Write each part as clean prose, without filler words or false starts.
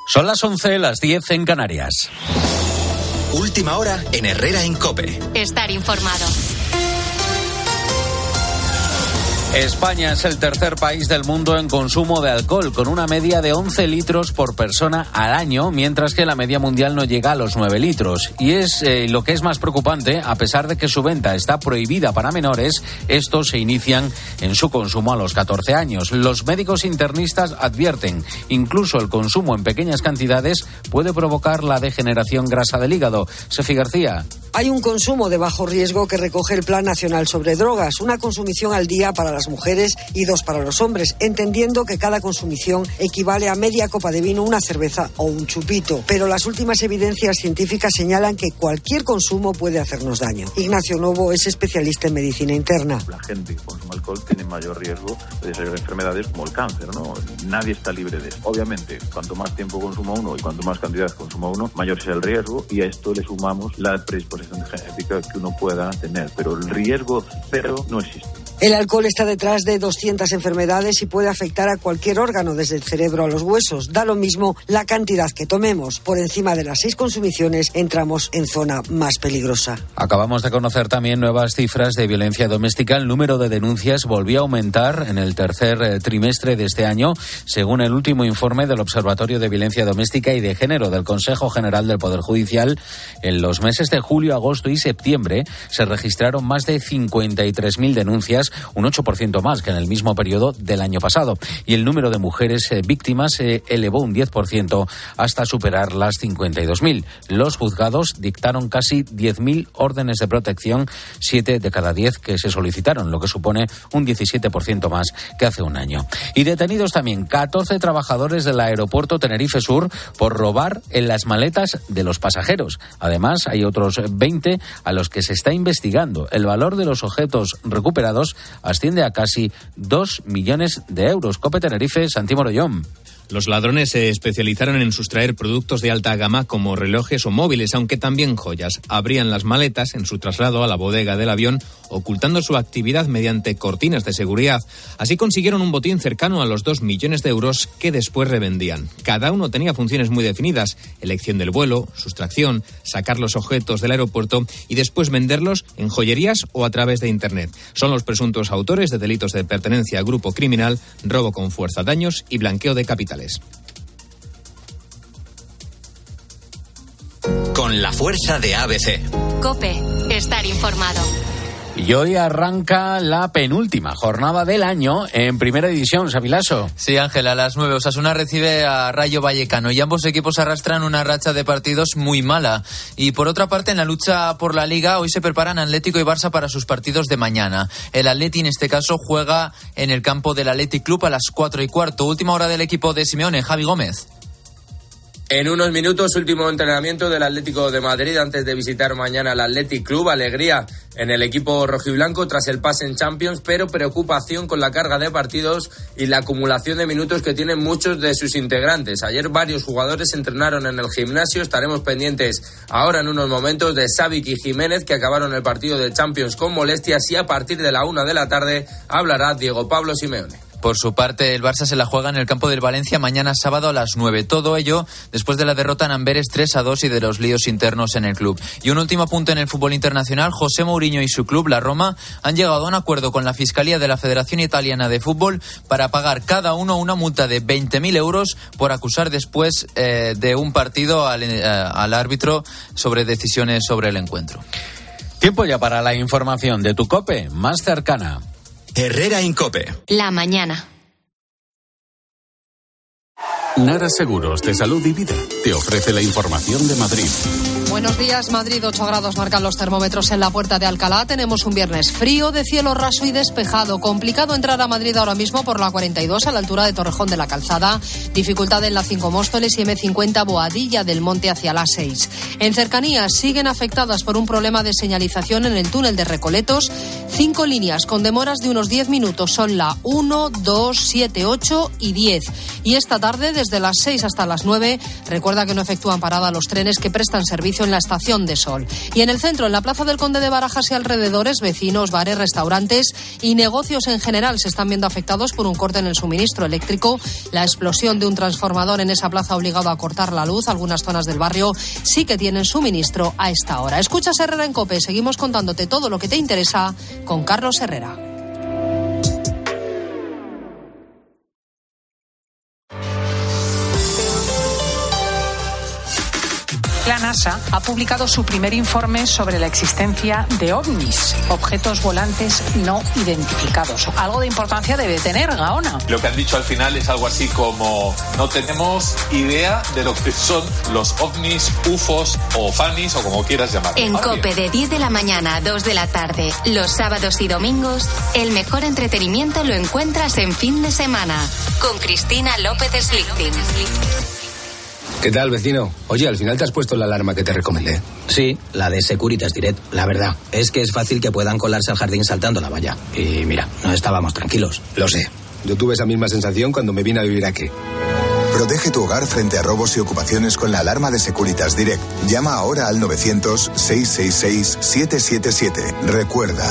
Son las 11, las 10 en Canarias. Última hora en Herrera en COPE. Estar informado. España es el tercer país del mundo en consumo de alcohol, con una media de 11 litros por persona al año, mientras que la media mundial no llega a los 9 litros. Y es lo que es más preocupante, a pesar de que su venta está prohibida para menores, estos se inician en su consumo a los 14 años. Los médicos internistas advierten, incluso el consumo en pequeñas cantidades puede provocar la degeneración grasa del hígado. Sefi García. Hay un consumo de bajo riesgo que recoge el Plan Nacional sobre Drogas, una consumición al día para las mujeres y 2 para los hombres, entendiendo que cada consumición equivale a media copa de vino, una cerveza o un chupito. Pero las últimas evidencias científicas señalan que cualquier consumo puede hacernos daño. Ignacio Novo es especialista en medicina interna. La gente que consume alcohol tiene mayor riesgo de desarrollar enfermedades como el cáncer, ¿no? Nadie está libre de eso. Obviamente, cuanto más tiempo consuma uno y cuanto más cantidad consuma uno, mayor es el riesgo, y a esto le sumamos la predisposición genética que uno pueda tener, pero el riesgo cero no existe. El alcohol está detrás de 200 enfermedades y puede afectar a cualquier órgano, desde el cerebro a los huesos. Da lo mismo la cantidad que tomemos. Por encima de las 6 consumiciones entramos en zona más peligrosa. Acabamos de conocer también nuevas cifras de violencia doméstica. El número de denuncias volvió a aumentar en el tercer trimestre de este año, según el último informe del Observatorio de Violencia Doméstica y de Género del Consejo General del Poder Judicial. En los meses de julio, agosto y septiembre se registraron más de 53.000 denuncias, un 8% más que en el mismo periodo del año pasado. Y el número de mujeres víctimas se elevó un 10% hasta superar las 52.000. Los juzgados dictaron casi 10.000 órdenes de protección, 7 de cada 10 que se solicitaron, lo que supone un 17% más que hace un año. Y detenidos también 14 trabajadores del aeropuerto Tenerife Sur por robar en las maletas de los pasajeros. Además, hay otros 20 a los que se está investigando. El valor de los objetos recuperados asciende a casi 2 millones de euros. COPE Tenerife, Santi Morollón. Los ladrones se especializaron en sustraer productos de alta gama como relojes o móviles, aunque también joyas. Abrían las maletas en su traslado a la bodega del avión, ocultando su actividad mediante cortinas de seguridad. Así consiguieron un botín cercano a los 2 millones de euros que después revendían. Cada uno tenía funciones muy definidas: elección del vuelo, sustracción, sacar los objetos del aeropuerto y después venderlos en joyerías o a través de Internet. Son los presuntos autores de delitos de pertenencia a grupo criminal, robo con fuerza, daños y blanqueo de capitales. Con la fuerza de ABC. COPE, estar informado. Y hoy arranca la penúltima jornada del año en Primera División, Sabilaso. Sí, Ángel, a las 9 Osasuna recibe a Rayo Vallecano y ambos equipos arrastran una racha de partidos muy mala. Y por otra parte, en la lucha por la Liga, hoy se preparan Atlético y Barça para sus partidos de mañana. El Atleti, en este caso, juega en el campo del Athletic Club a las 4:15. Última hora del equipo de Simeone, Javi Gómez. En unos minutos, último entrenamiento del Atlético de Madrid antes de visitar mañana el Athletic Club. Alegría en el equipo rojiblanco tras el pase en Champions, pero preocupación con la carga de partidos y la acumulación de minutos que tienen muchos de sus integrantes. Ayer varios jugadores entrenaron en el gimnasio. Estaremos pendientes ahora en unos momentos de Savic y Jiménez, que acabaron el partido de Champions con molestias, y a partir de la 1 de la tarde hablará Diego Pablo Simeone. Por su parte, el Barça se la juega en el campo del Valencia mañana sábado a las 9. Todo ello después de la derrota en Amberes 3-2 y de los líos internos en el club. Y un último apunte en el fútbol internacional: José Mourinho y su club, la Roma, han llegado a un acuerdo con la Fiscalía de la Federación Italiana de Fútbol para pagar cada uno una multa de 20.000 euros por acusar después de un partido al árbitro sobre decisiones sobre el encuentro. Tiempo ya para la información de tu COPE más cercana. Herrera en COPE. La mañana. Nara Seguros de Salud y Vida te ofrece la información de Madrid. Buenos días, Madrid. 8 grados marcan los termómetros en la Puerta de Alcalá. Tenemos un viernes frío, de cielo raso y despejado. Complicado entrar a Madrid ahora mismo por la 42 a la altura de Torrejón de la Calzada. Dificultad en la 5 Móstoles y M50 Boadilla del Monte hacia la 6. En cercanías siguen afectadas por un problema de señalización en el túnel de Recoletos. 5 líneas con demoras de unos 10 minutos. Son la 1, 2, 7, 8 y 10. Y esta tarde, desde las 6 hasta las 9, recuerda que no efectúan parada los trenes que prestan servicio en la Estación de Sol. Y en el centro, en la Plaza del Conde de Barajas y alrededores, vecinos, bares, restaurantes y negocios en general se están viendo afectados por un corte en el suministro eléctrico. La explosión de un transformador en esa plaza ha obligado a cortar la luz. Algunas zonas del barrio sí que tienen suministro a esta hora. Escuchas Herrera en COPE. Seguimos contándote todo lo que te interesa con Carlos Herrera. La NASA ha publicado su primer informe sobre la existencia de ovnis, objetos volantes no identificados. Algo de importancia debe tener, Gaona. Lo que han dicho al final es algo así como: no tenemos idea de lo que son los ovnis, ufos o fanis o como quieras llamarlo. En COPE, de 10 de la mañana a 2 de la tarde, los sábados y domingos, el mejor entretenimiento lo encuentras en Fin de Semana, con Cristina López Slichting. ¿Qué tal, vecino? Oye, al final te has puesto la alarma que te recomendé. Sí, la de Securitas Direct. La verdad, es que es fácil que puedan colarse al jardín saltando la valla. Y mira, no estábamos tranquilos. Lo sé. Yo tuve esa misma sensación cuando me vine a vivir aquí. Protege tu hogar frente a robos y ocupaciones con la alarma de Securitas Direct. Llama ahora al 900-666-777. Recuerda,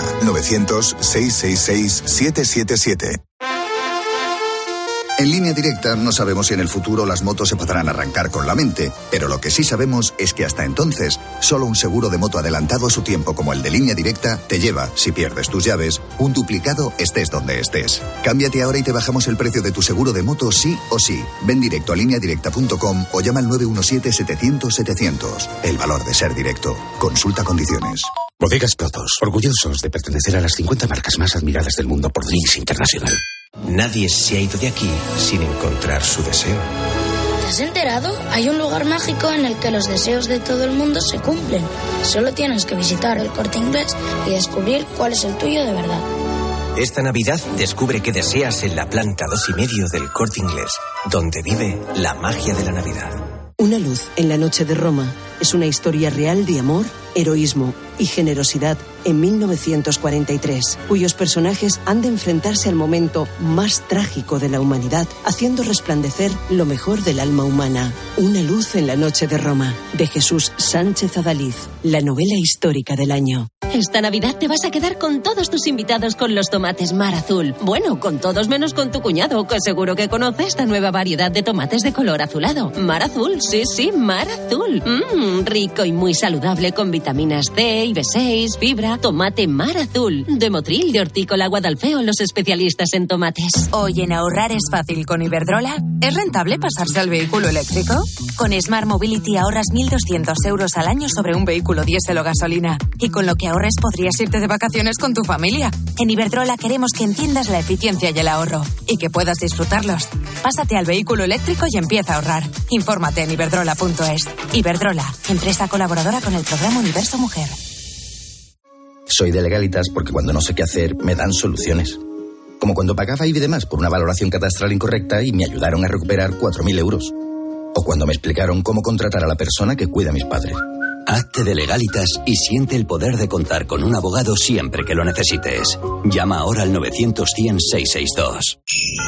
900-666-777. En Línea Directa no sabemos si en el futuro las motos se podrán arrancar con la mente, pero lo que sí sabemos es que hasta entonces, solo un seguro de moto adelantado a su tiempo como el de Línea Directa te lleva, si pierdes tus llaves, un duplicado estés donde estés. Cámbiate ahora y te bajamos el precio de tu seguro de moto sí o sí. Ven directo a lineadirecta.com o llama al 917-700-700. El valor de ser directo. Consulta condiciones. Bodegas Protos, orgullosos de pertenecer a las 50 marcas más admiradas del mundo por Drinks International. Nadie se ha ido de aquí sin encontrar su deseo. ¿Te has enterado? Hay un lugar mágico en el que los deseos de todo el mundo se cumplen. Solo tienes que visitar el Corte Inglés y descubrir cuál es el tuyo de verdad. Esta Navidad descubre qué deseas en la planta 2,5 del Corte Inglés, donde vive la magia de la Navidad. Una luz en la noche de Roma es una historia real de amor, heroísmo y generosidad en 1943, cuyos personajes han de enfrentarse al momento más trágico de la humanidad, haciendo resplandecer lo mejor del alma humana. Una luz en la noche de Roma, de Jesús Sánchez Adaliz, la novela histórica del año. Esta Navidad te vas a quedar con todos tus invitados con los tomates Mar Azul. Bueno, con todos menos con tu cuñado, que seguro que conoce esta nueva variedad de tomates de color azulado. Mar Azul, sí, Mar Azul. Rico y muy saludable con vitaminas C y B6, fibra. Tomate Mar Azul. De Motril, de Hortícola Guadalfeo, los especialistas en tomates. Hoy en ahorrar es fácil con Iberdrola. ¿Es rentable pasarse al vehículo eléctrico? Con Smart Mobility ahorras 1.200 euros al año sobre un vehículo diésel o gasolina. Y con lo que ahorres podrías irte de vacaciones con tu familia. En Iberdrola queremos que entiendas la eficiencia y el ahorro. Y que puedas disfrutarlos. Pásate al vehículo eléctrico y empieza a ahorrar. Infórmate en iberdrola.es. Iberdrola, empresa colaboradora con el programa Universo Mujer. Soy de Legalitas porque cuando no sé qué hacer me dan soluciones. Como cuando pagaba IBI de más por una valoración catastral incorrecta y me ayudaron a recuperar 4.000 euros. O cuando me explicaron cómo contratar a la persona que cuida a mis padres. Hazte de Legalitas y siente el poder de contar con un abogado siempre que lo necesites. Llama ahora al 900-100-662.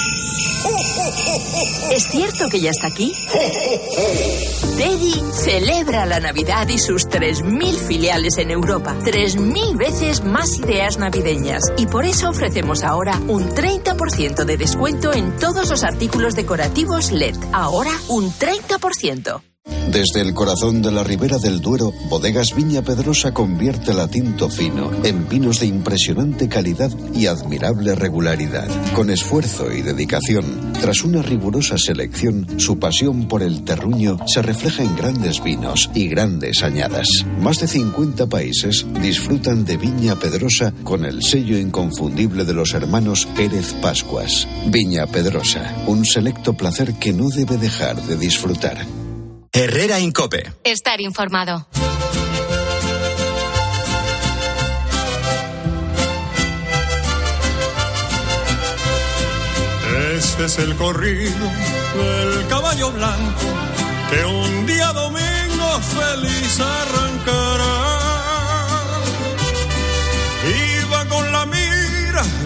¿Es cierto que ya está aquí? Teddy celebra la Navidad y sus 3.000 filiales en Europa. 3.000 veces más ideas navideñas. Y por eso ofrecemos ahora un 30% de descuento en todos los artículos decorativos LED. Ahora un 30%. Desde el corazón de la Ribera del Duero, Bodegas Viña Pedrosa convierte la tinto fino en vinos de impresionante calidad y admirable regularidad. Con esfuerzo y dedicación, tras una rigurosa selección, su pasión por el terruño se refleja en grandes vinos y grandes añadas. Más de 50 países disfrutan de Viña Pedrosa con el sello inconfundible de los hermanos Pérez Pascuas. Viña Pedrosa, un selecto placer que no debe dejar de disfrutar. Herrera en COPE. Estar informado. Este es el corrido del caballo blanco que un día domingo feliz arrancará. Iba con la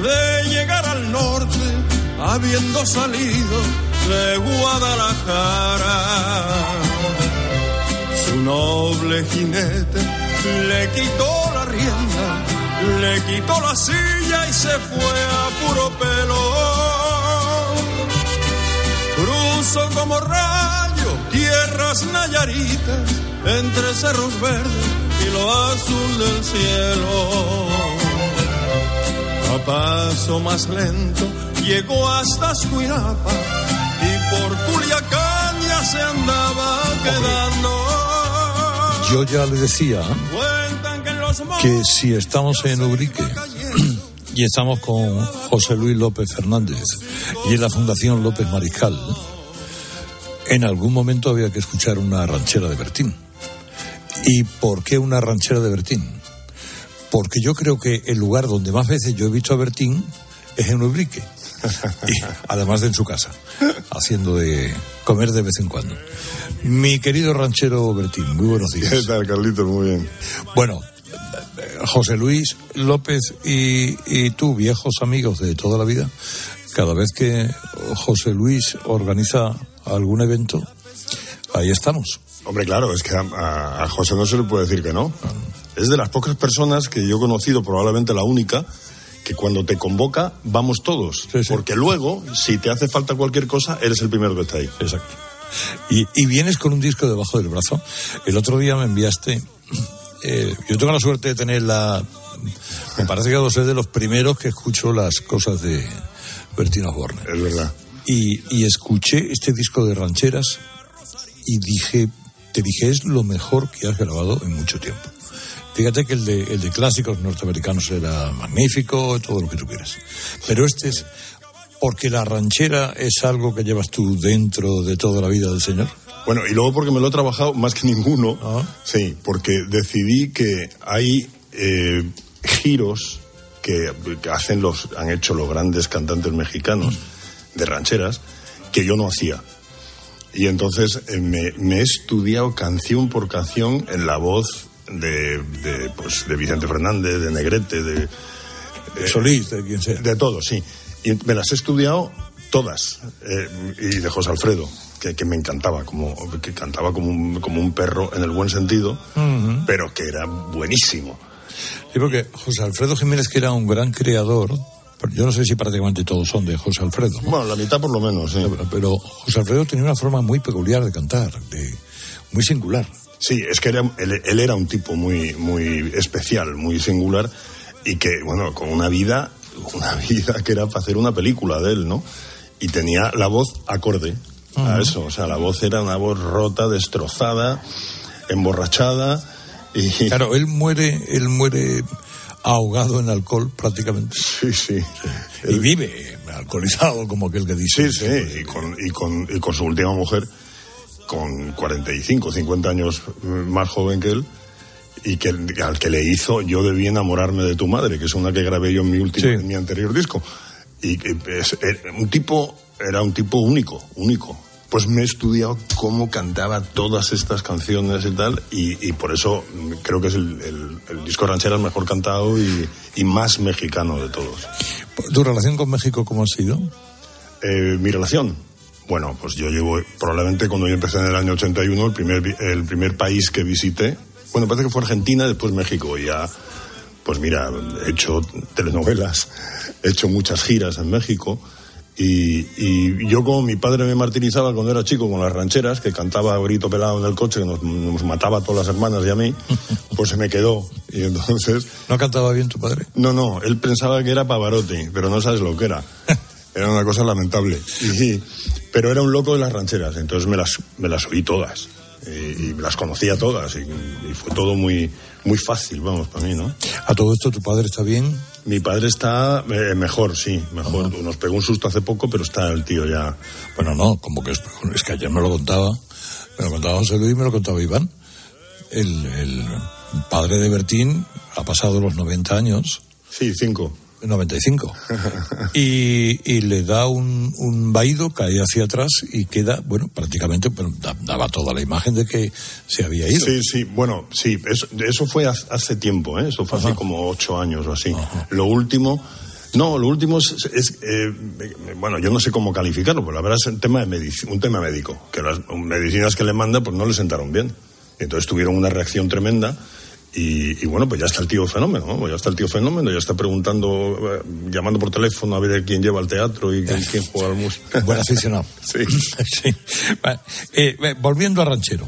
de llegar al norte, habiendo salido de Guadalajara. Su noble jinete le quitó la rienda, le quitó la silla y se fue a puro pelo. Cruzó como rayo tierras nayaritas, entre cerros verdes y lo azul del cielo. A paso más lento llegó hasta Escuinapa y por Culiacán ya se andaba quedando. Yo ya le decía que si estamos en Ubrique y estamos con José Luis López Fernández y en la Fundación López Mariscal, en algún momento había que escuchar una ranchera de Bertín. ¿Y por qué una ranchera de Bertín? Porque yo creo que el lugar donde más veces yo he visto a Bertín es en Ubrique, y además de en su casa, haciendo de comer de vez en cuando. Mi querido ranchero Bertín, muy buenos días. ¿Qué tal, Carlitos? Muy bien. Bueno, José Luis López y tú, viejos amigos de toda la vida, cada vez que José Luis organiza algún evento, ahí estamos. Hombre, claro, es que a José no se le puede decir que no. Es de las pocas personas que yo he conocido, probablemente la única, que cuando te convoca, vamos todos. Sí, sí. Porque luego, si te hace falta cualquier cosa, eres el primero que está ahí. Exacto. Y vienes con un disco debajo del brazo. El otro día me enviaste... yo tengo la suerte de tener me parece que soy de los primeros que escucho las cosas de Bertín Osborne. Es verdad. Y escuché este disco de rancheras y te dije, es lo mejor que has grabado en mucho tiempo. Fíjate que el de clásicos norteamericanos era magnífico, todo lo que tú quieras. Pero este es porque la ranchera es algo que llevas tú dentro de toda la vida del Señor. Bueno, y luego porque me lo he trabajado más que ninguno. Sí, porque decidí que hay giros que han hecho los grandes cantantes mexicanos de rancheras que yo no hacía. Y entonces me he estudiado canción por canción en la voz de Vicente Fernández, de Negrete, de Solís, de quien sea. De todos, sí. Y me las he estudiado todas. Y de José Alfredo, que me encantaba, que cantaba como un perro en el buen sentido, pero que era buenísimo. Sí, porque José Alfredo Jiménez, que era un gran creador, yo no sé si prácticamente todos son de José Alfredo, ¿no? Bueno, la mitad por lo menos, sí. Pero José Alfredo tenía una forma muy peculiar de cantar, muy singular. Sí, es que él era un tipo muy, muy especial, muy singular, y que, bueno, con una vida que era para hacer una película de él, ¿no? Y tenía la voz acorde a eso, o sea, la voz era una voz rota, destrozada, emborrachada, y... Claro, él muere ahogado en alcohol prácticamente. Sí. Y vive alcoholizado, como aquel que dice. Sí, y con su última mujer, con 45, 50 años más joven que él, y al que le hizo Yo debí enamorarme de tu madre, que es una que grabé yo en mi anterior disco. Y era un tipo único. Pues me he estudiado cómo cantaba todas estas canciones y tal, y por eso creo que es el disco rancheras mejor cantado y más mexicano de todos. ¿Tu relación con México cómo ha sido? Mi relación, bueno, pues yo llevo, probablemente cuando yo empecé en el año 81, el primer país que visité, bueno, parece que fue Argentina, después México, y ya, pues mira, he hecho telenovelas, he hecho muchas giras en México. Y yo, como mi padre me martirizaba cuando era chico con las rancheras, que cantaba grito pelado en el coche, que nos mataba a todas las hermanas y a mí, pues se me quedó. Y entonces... ¿No cantaba bien tu padre? No, él pensaba que era Pavarotti, pero no sabes lo que era. Era una cosa lamentable. Pero era un loco de las rancheras, entonces me las oí todas. Y las conocía todas, y fue todo muy, muy fácil, vamos, para mí, ¿no? ¿A todo esto tu padre está bien? Mi padre está mejor, sí, mejor. Uh-huh. Nos pegó un susto hace poco, pero está el tío ya... Bueno, no, como que es que ayer me lo contaba José Luis y me lo contaba Iván. El padre de Bertín ha pasado los 90 años. Sí, 95. y le da un vaído, cae hacia atrás y queda, bueno, prácticamente, pero daba toda la imagen de que se había ido. Sí, bueno, sí, eso fue hace tiempo, ¿eh? Eso fue hace como 8 años o así. Ajá. Lo último, No, lo último es bueno, yo no sé cómo calificarlo, pero la verdad es un tema médico, que las medicinas que le manda pues no le sentaron bien. Entonces tuvieron una reacción tremenda y bueno, pues ya está el tío fenómeno, ¿no? Ya está el tío fenómeno, ya está preguntando, llamando por teléfono a ver quién lleva al teatro y quién juega al música. Buen aficionado. Sí. Sí. Volviendo a Ranchero.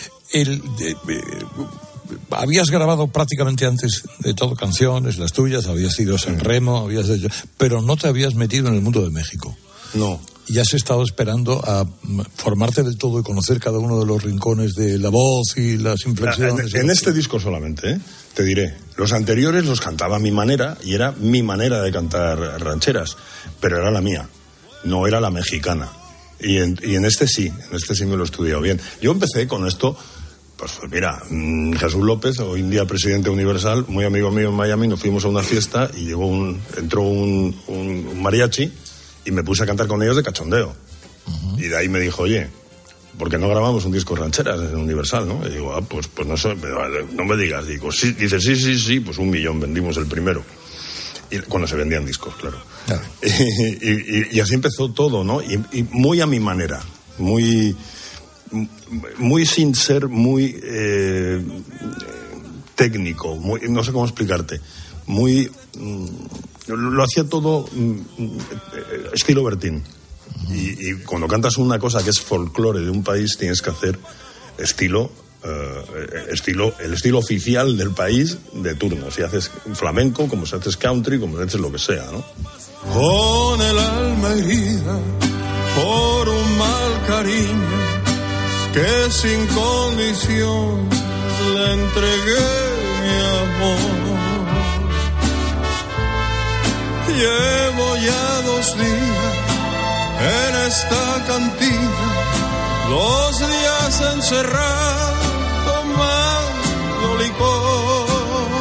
Habías grabado prácticamente antes de todo canciones, las tuyas, habías ido a San Remo, pero no te habías metido en el mundo de México. No. Y has estado esperando a formarte del todo y conocer cada uno de los rincones de la voz y las inflexiones. En este disco solamente, te diré. Los anteriores los cantaba a mi manera y era mi manera de cantar rancheras, pero era la mía, no era la mexicana. Y en este sí me lo he estudiado bien. Yo empecé con esto, pues mira, Jesús López, hoy en día presidente Universal, muy amigo mío en Miami, nos fuimos a una fiesta y entró un mariachi y me puse a cantar con ellos de cachondeo. Uh-huh. Y de ahí me dijo, oye, ¿por qué no grabamos un disco rancheras en Universal, no? Y digo, pues no sé, no me digas. Digo, sí, dice, sí, pues 1 millón vendimos el primero. Y cuando se vendían discos, claro. Y así empezó todo, ¿no? Y muy a mi manera, muy sin ser muy técnico, muy, no sé cómo explicarte, muy... lo hacía todo estilo Bertín. Y cuando cantas una cosa que es folclore de un país, tienes que hacer el estilo oficial del país de turno. Si haces flamenco, como si haces country, como si haces lo que sea, ¿no? Con el alma herida por un mal cariño que sin condición le entregué mi amor. Llevo ya 2 días en esta cantina, 2 días encerrado tomando licor.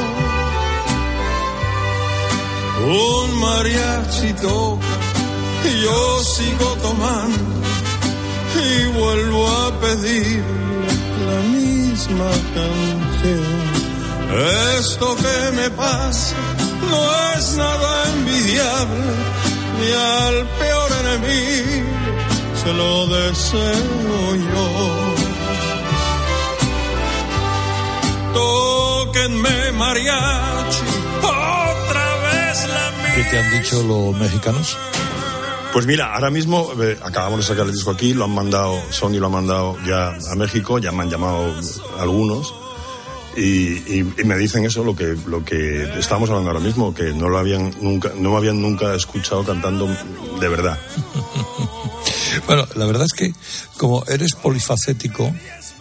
Un mariachi toca y yo sigo tomando y vuelvo a pedirle la misma canción. Esto que me pasa no es nada envidiable, ni al peor enemigo se lo deseo yo. Tóquenme mariachi, otra vez la mía. ¿Qué te han dicho los mexicanos? Pues mira, ahora mismo acabamos de sacar el disco aquí, Sony lo ha mandado ya a México, ya me han llamado algunos. Y me dicen eso, lo que estamos hablando ahora mismo, que no me habían nunca escuchado cantando de verdad. Bueno, la verdad es que como eres polifacético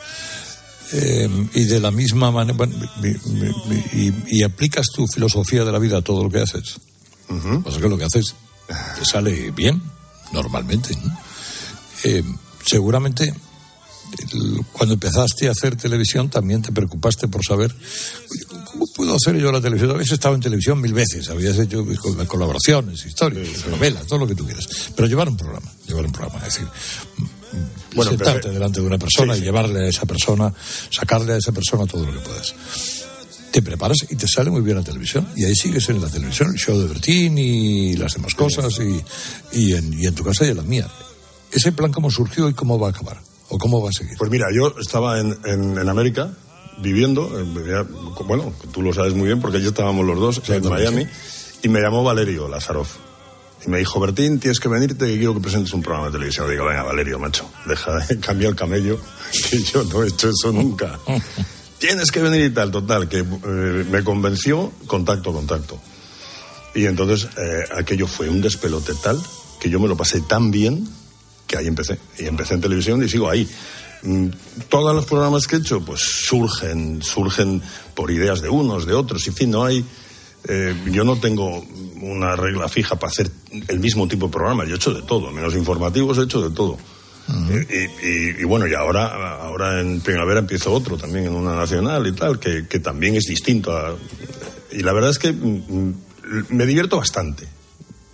y de la misma manera, y aplicas tu filosofía de la vida a todo lo que haces, uh-huh. Pues es que lo que haces te sale bien, normalmente, ¿no? Seguramente cuando empezaste a hacer televisión también te preocupaste por saber cómo puedo hacer yo la televisión. Habías estado en televisión 1000 veces, habías hecho colaboraciones, historias, novelas, todo lo que tú quieras, pero llevar un programa, es decir, sentarte delante de una persona y llevarle a esa persona, sacarle a esa persona todo lo que puedas. Te preparas y te sale muy bien la televisión, y ahí sigues en la televisión, el show de Bertín y las demás cosas, y en tu casa y en la mía. ¿Ese plan cómo surgió y cómo va a acabar? ¿O cómo va a seguir? Pues mira, yo estaba en América viviendo, bueno, tú lo sabes muy bien porque allí estábamos los dos, en Miami, y me llamó Valerio Lazaroff. Y me dijo, Bertín, tienes que venirte, que quiero que presentes un programa de televisión. Digo, venga, Valerio, macho, deja de cambiar el camello, que yo no he hecho eso nunca. Tienes que venir y tal, total, que me convenció, contacto. Y entonces aquello fue un despelote tal que yo me lo pasé tan bien que ahí empecé. Y empecé en televisión y sigo ahí. Todos los programas que he hecho, pues surgen por ideas de unos, de otros. En fin, no hay... yo no tengo una regla fija para hacer el mismo tipo de programa. Yo he hecho de todo, menos informativos he hecho de todo. Uh-huh. Y bueno, y ahora en primavera empiezo otro también en una nacional y tal, que también es distinto y la verdad es que me divierto bastante,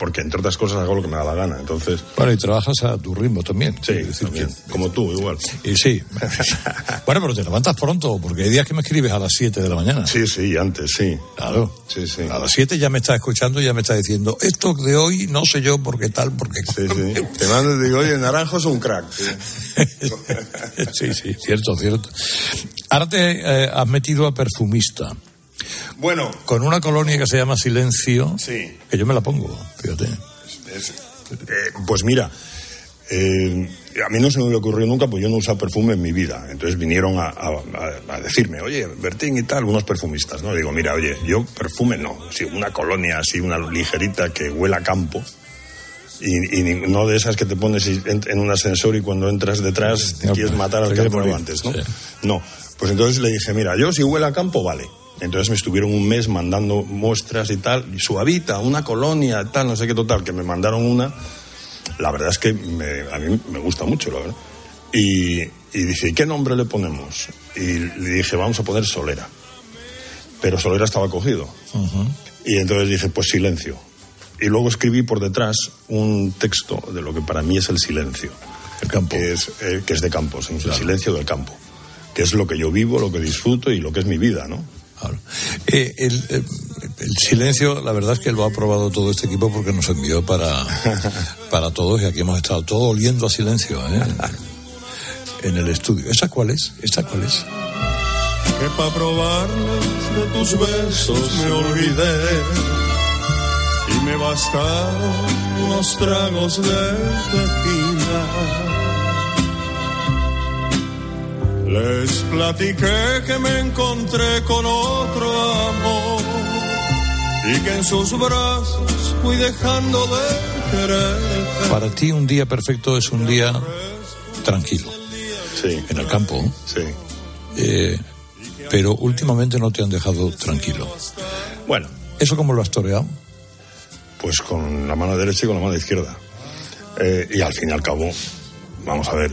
porque entre otras cosas hago lo que me da la gana, entonces... Bueno, y trabajas a tu ritmo también. Sí, también, como tú, igual. Y sí. Bueno, pero te levantas pronto, porque hay días que me escribes a las 7 de la mañana. Sí, antes, sí. Claro. Sí. A las 7 ya me estás escuchando y ya me estás diciendo, esto de hoy no sé yo por qué tal, porque... Sí. Te mando y digo, oye, Naranjo es un crack. Sí, cierto. Ahora te has metido a perfumista. Bueno. Con una colonia que se llama Silencio. Sí. Que yo me la pongo, fíjate. Pues mira, a mí no se me ocurrió nunca, pues yo no he usado perfume en mi vida. Entonces vinieron a decirme, oye, Bertín y tal, unos perfumistas, ¿no? Digo, mira, oye, yo perfume no. Sí, una colonia así, una ligerita que huela a campo. Y no de esas que te pones en un ascensor y cuando entras detrás te quieres matar al que entraba antes, ¿no? Sí. No, pues entonces le dije, mira, yo si huele a campo, vale. Entonces me estuvieron un mes mandando muestras y tal, y suavita, una colonia, tal, no sé qué, total, que me mandaron una. La verdad es que a mí me gusta mucho, la verdad. Y dice, ¿y qué nombre le ponemos? Y le dije, vamos a poner Solera. Pero Solera estaba cogido. Uh-huh. Y entonces dije, pues Silencio. Y luego escribí por detrás un texto de lo que para mí es el silencio. El campo. Que es de campo, ¿sí? Claro. El silencio del campo. Que es lo que yo vivo, lo que disfruto y lo que es mi vida, ¿no? Claro. El silencio, la verdad es que lo ha aprobado todo este equipo porque nos envió para todos y aquí hemos estado todos oliendo a silencio, en el estudio. ¿Esa cuál es? Que para probarles de tus besos me olvidé y me bastaron unos tragos de tequila. Les platiqué que me encontré con otro amor y que en sus brazos fui dejando de querer. Para ti un día perfecto es un día tranquilo. Sí. En el campo. Sí. Pero últimamente no te han dejado tranquilo. Bueno. ¿Eso cómo lo has toreado? Pues con la mano derecha y con la mano izquierda. Y al fin y al cabo... Vamos a ver,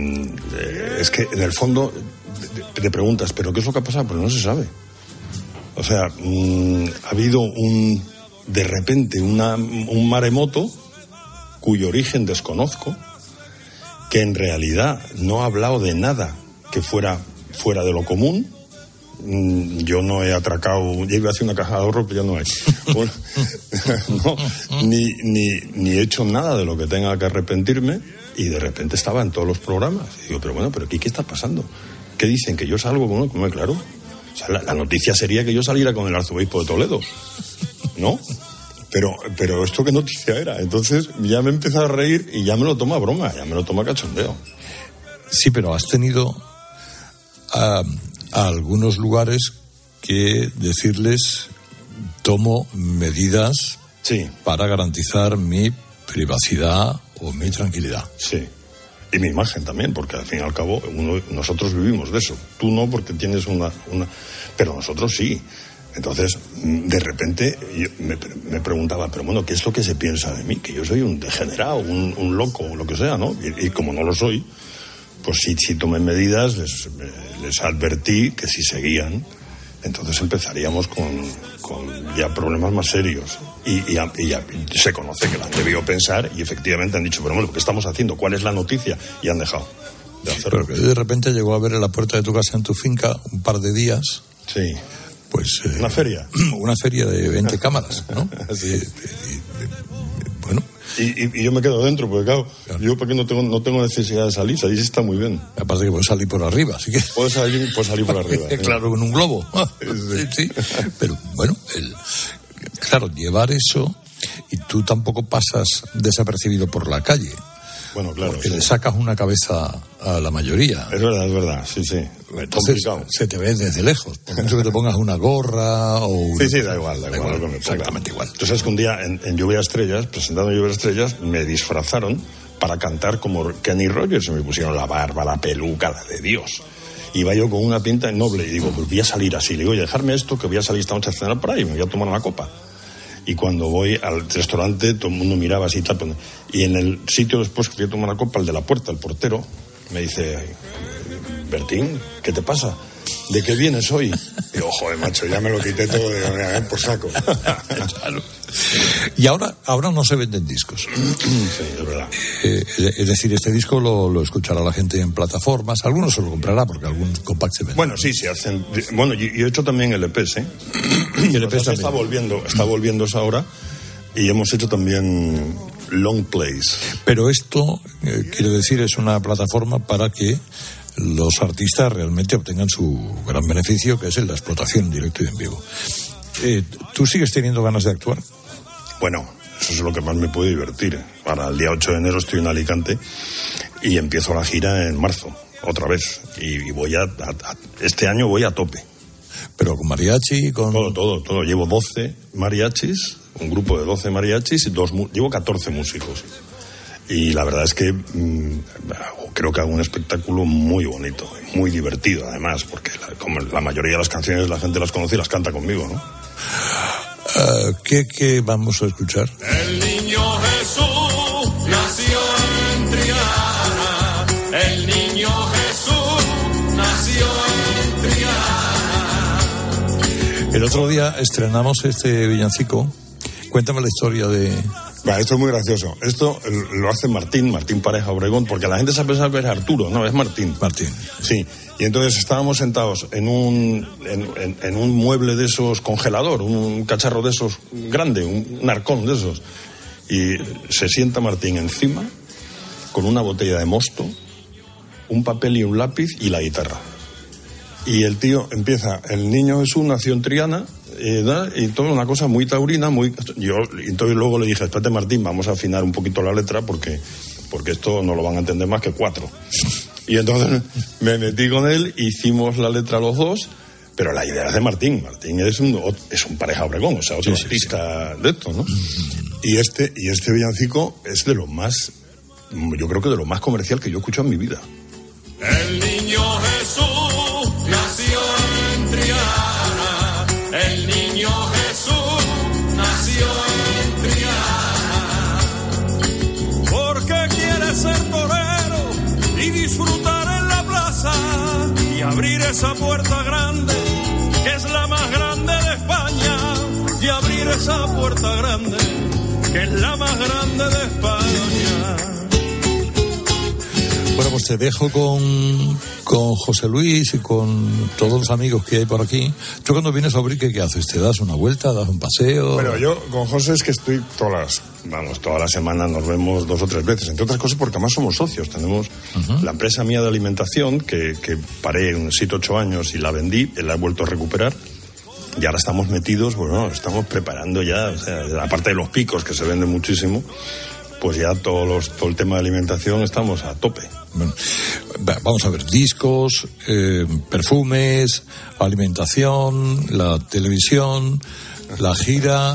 es que en el fondo te preguntas, ¿pero qué es lo que ha pasado? Pues no se sabe. O sea, ha habido de repente un maremoto cuyo origen desconozco, que en realidad no ha hablado de nada que fuera de lo común. Yo no he atracado, ya iba a hacer una caja de ahorro, pero ya no hay. Bueno, no, ni he hecho nada de lo que tenga que arrepentirme. Y de repente estaba en todos los programas. Y digo, pero ¿qué está pasando? ¿Qué dicen? ¿Que yo salgo con uno? ¿Cómo es claro? O sea, la noticia sería que yo saliera con el arzobispo de Toledo. ¿No? Pero ¿esto qué noticia era? Entonces ya me he empezado a reír y ya me lo toma a broma, ya me lo toma a cachondeo. Sí, pero has tenido a algunos lugares que decirles, tomo medidas para garantizar mi privacidad o mi tranquilidad. Sí. Y mi imagen también, porque al fin y al cabo nosotros vivimos de eso. Tú no, porque tienes una... Pero nosotros sí. Entonces, de repente, yo me preguntaba, pero bueno, ¿qué es lo que se piensa de mí? Que yo soy un degenerado, un loco, o lo que sea, ¿no? Y como no lo soy, pues sí tomé medidas, les advertí que si seguían, entonces empezaríamos con ya problemas más serios. Y ya se conoce que la han debido pensar y efectivamente han dicho, pero bueno, ¿qué estamos haciendo? ¿Cuál es la noticia? Y han dejado de hacerlo. Pero que de repente llegó a ver en la puerta de tu casa, en tu finca, un par de días. Sí. Pues... ¿Una feria? Una feria de 20 cámaras, ¿no? Sí. Bueno... Y yo me quedo dentro, porque claro, yo porque no tengo necesidad de salir sí está muy bien. Aparte que puedo salir por arriba, así que... Puedo salir por arriba. Claro, con un globo. Sí. Pero bueno, claro, llevar eso y tú tampoco pasas desapercibido por la calle. Bueno, claro. Porque le sacas una cabeza a la mayoría. Es verdad, sí. Entonces se te ve desde lejos. Por mucho que te pongas una gorra o... Sí, da igual. Exactamente igual. Tú sabes que un día en Lluvia de Estrellas, presentando Lluvia de Estrellas, me disfrazaron para cantar como Kenny Rogers. Me pusieron la barba, la peluca, la de Dios. Iba yo con una pinta noble y digo, pues voy a salir así. Le digo, oye, dejarme esto, que voy a salir esta noche a cenar por ahí, me voy a tomar una copa. Y cuando voy al restaurante, todo el mundo miraba así, tal. Y en el sitio después que fui a tomar una copa, el de la puerta, el portero, me dice, Bertín, ¿qué te pasa? ¿de qué vienes hoy? Y yo, joder, macho, ya me lo quité todo por saco. Claro. Y ahora no se venden discos. Sí, es verdad. Es decir, este disco lo escuchará la gente en plataformas. Algunos se lo comprará porque algún compact se vende. Bueno, sí, se hacen. Bueno, yo he hecho también LPs, ¿eh? Y LPs está volviendo esa hora. Y hemos hecho también long plays. Pero esto, quiero decir, es una plataforma para que los artistas realmente obtengan su gran beneficio, que es la explotación en directo y en vivo. ¿Tú sigues teniendo ganas de actuar? Bueno, eso es lo que más me puede divertir. Ahora, el día 8 de enero estoy en Alicante y empiezo la gira en marzo, otra vez. Y voy este año voy a tope. ¿Pero con mariachi? Con... Todo. Llevo 12 mariachis, un grupo de 12 mariachis y llevo 14 músicos. Y la verdad es que creo que hago un espectáculo muy bonito, muy divertido además, porque como la mayoría de las canciones la gente las conoce y las canta conmigo, ¿no? ¿Qué vamos a escuchar? El niño Jesús nació en Triana. El niño Jesús nació en Triana. El otro día estrenamos este villancico. Cuéntame la historia de... Esto es muy gracioso. Esto lo hace Martín Pareja Obregón, porque la gente se ha pensado que es Arturo, no, es Martín. Sí, y entonces estábamos sentados en un mueble de esos congelador, un cacharro de esos grande, un arcón de esos, y se sienta Martín encima con una botella de mosto, un papel y un lápiz y la guitarra. Y el tío empieza, el niño Jesús nació en Triana, y toda una cosa muy taurina, entonces luego le dije, espérate Martín, vamos a afinar un poquito la letra porque esto no lo van a entender más que 4. Y entonces me metí con él, hicimos la letra los dos, pero la idea es de Martín. Martín es un Pareja Obregón, o sea, otro artista de esto, ¿no? Y este villancico es de lo más, yo creo que de lo más comercial que yo he escuchado en mi vida. El niño Jesús nació en Triana. El niño Jesús nació en Triana. Porque quiere ser torero y disfrutar en la plaza y abrir esa puerta grande que es la más grande de España. Y abrir esa puerta grande que es la más grande de España. Bueno, pues te dejo con José Luis y con todos los amigos que hay por aquí. ¿Tú cuando vienes a Ubrique qué haces? ¿Te das una vuelta, das un paseo? Bueno, yo con José es que estoy todas las semanas nos vemos 2 o 3 veces, entre otras cosas porque además somos socios. Tenemos la empresa mía de alimentación que paré unos 7 o 8 años y la vendí, la he vuelto a recuperar. Y ahora estamos metidos, estamos preparando ya, o sea, aparte de los picos que se venden muchísimo, pues ya todo el tema de alimentación estamos a tope. Bueno, vamos a ver, discos, perfumes, alimentación, la televisión, la gira.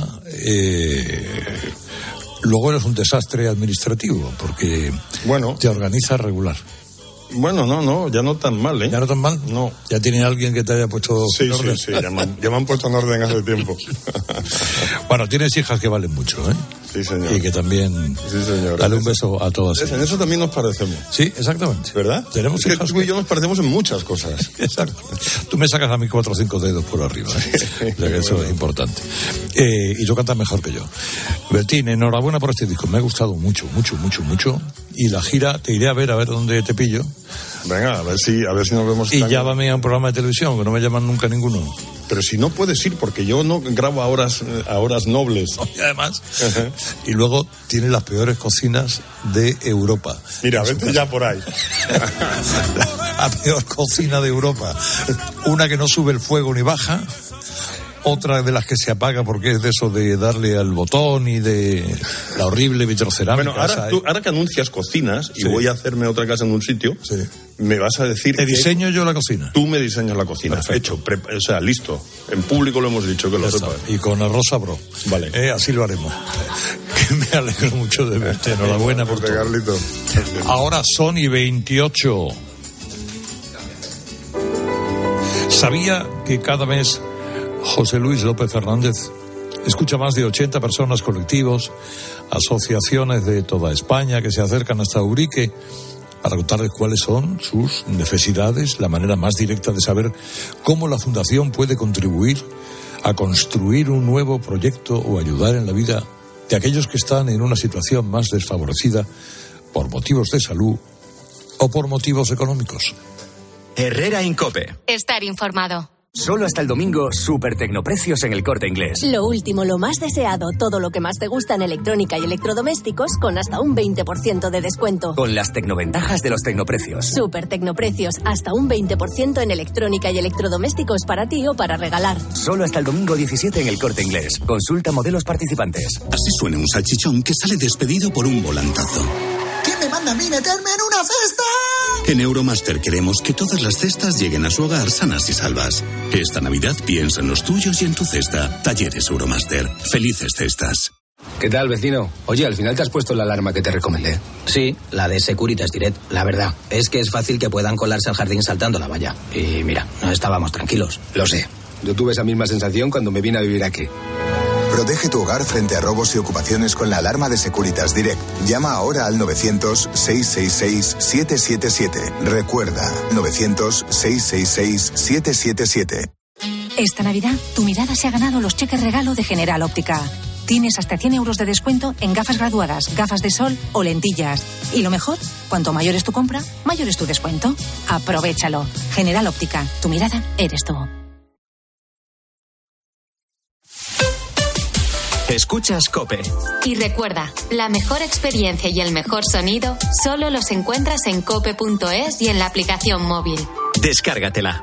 Luego eres un desastre administrativo porque te organizas regular. Bueno, no, ya no tan mal, ¿eh? ¿Ya no tan mal? No. ¿Ya tiene alguien que te haya puesto en orden? Sí, ya me han puesto en orden hace tiempo. Bueno, tienes hijas que valen mucho, ¿eh? Sí, señor. Y que también... Sí, señor. Dale un beso a todas ellas. En eso también nos parecemos. Sí, exactamente. ¿Verdad? Tenemos hijas que tú y yo nos parecemos en muchas cosas. Exacto. Tú me sacas a mí 4 o 5 dedos por arriba, ¿eh? O sea que eso es importante. Y tú cantas mejor que yo. Bertín, enhorabuena por este disco. Me ha gustado mucho. Y la gira, te iré a ver dónde te pillo. Venga, a ver si nos vemos. Y llámame a un programa de televisión, que no me llaman nunca ninguno. Pero si no puedes ir, porque yo no grabo a horas nobles. Y además, y luego tiene las peores cocinas de Europa. Mira, vete ya por ahí. La peor cocina de Europa. Una que no sube el fuego ni baja. Otra de las que se apaga porque es de eso de darle al botón y de la horrible vitrocerámica. Bueno, ahora que anuncias cocinas y voy a hacerme otra casa en un sitio, me vas a decir... ¿Te diseño yo la cocina? Tú me diseñas la cocina. Perfecto. Hecho, o sea, listo. En público lo hemos dicho, que lo sepas. Y con arroz sabró. Vale. Así lo haremos. Que me alegro mucho de verte. Enhorabuena por todo. Carlito. Ahora Sony 28. ¿Sabía que cada mes José Luis López Fernández escucha más de 80 personas, colectivos, asociaciones de toda España que se acercan hasta Ubrique para contarles cuáles son sus necesidades, la manera más directa de saber cómo la Fundación puede contribuir a construir un nuevo proyecto o ayudar en la vida de aquellos que están en una situación más desfavorecida por motivos de salud o por motivos económicos. Herrera en COPE. Estar informado. Solo hasta el domingo, super tecnoprecios en El Corte Inglés. Lo último, lo más deseado, todo lo que más te gusta en electrónica y electrodomésticos con hasta un 20% de descuento. Con las tecnoventajas de los tecnoprecios. Super tecnoprecios, hasta un 20% en electrónica y electrodomésticos para ti o para regalar. Solo hasta el domingo 17 en El Corte Inglés. Consulta modelos participantes. Así suena un salchichón que sale despedido por un volantazo. ¿Quién me manda a mí meterme en una cesta? En Euromaster queremos que todas las cestas lleguen a su hogar sanas y salvas. Esta Navidad piensa en los tuyos y en tu cesta. Talleres Euromaster. Felices cestas. ¿Qué tal, vecino? Oye, al final te has puesto la alarma que te recomendé. Sí, la de Securitas Direct. La verdad, es que es fácil que puedan colarse al jardín saltando la valla. Y mira, no estábamos tranquilos. Lo sé. Yo tuve esa misma sensación cuando me vine a vivir aquí. Protege tu hogar frente a robos y ocupaciones con la alarma de Securitas Direct. Llama ahora al 900-666-777. Recuerda, 900-666-777. Esta Navidad, tu mirada se ha ganado los cheques regalo de General Óptica. Tienes hasta 100 euros de descuento en gafas graduadas, gafas de sol o lentillas. Y lo mejor, cuanto mayor es tu compra, mayor es tu descuento. Aprovéchalo. General Óptica, tu mirada eres tú. Escuchas COPE. Y recuerda, la mejor experiencia y el mejor sonido solo los encuentras en cope.es y en la aplicación móvil. Descárgatela.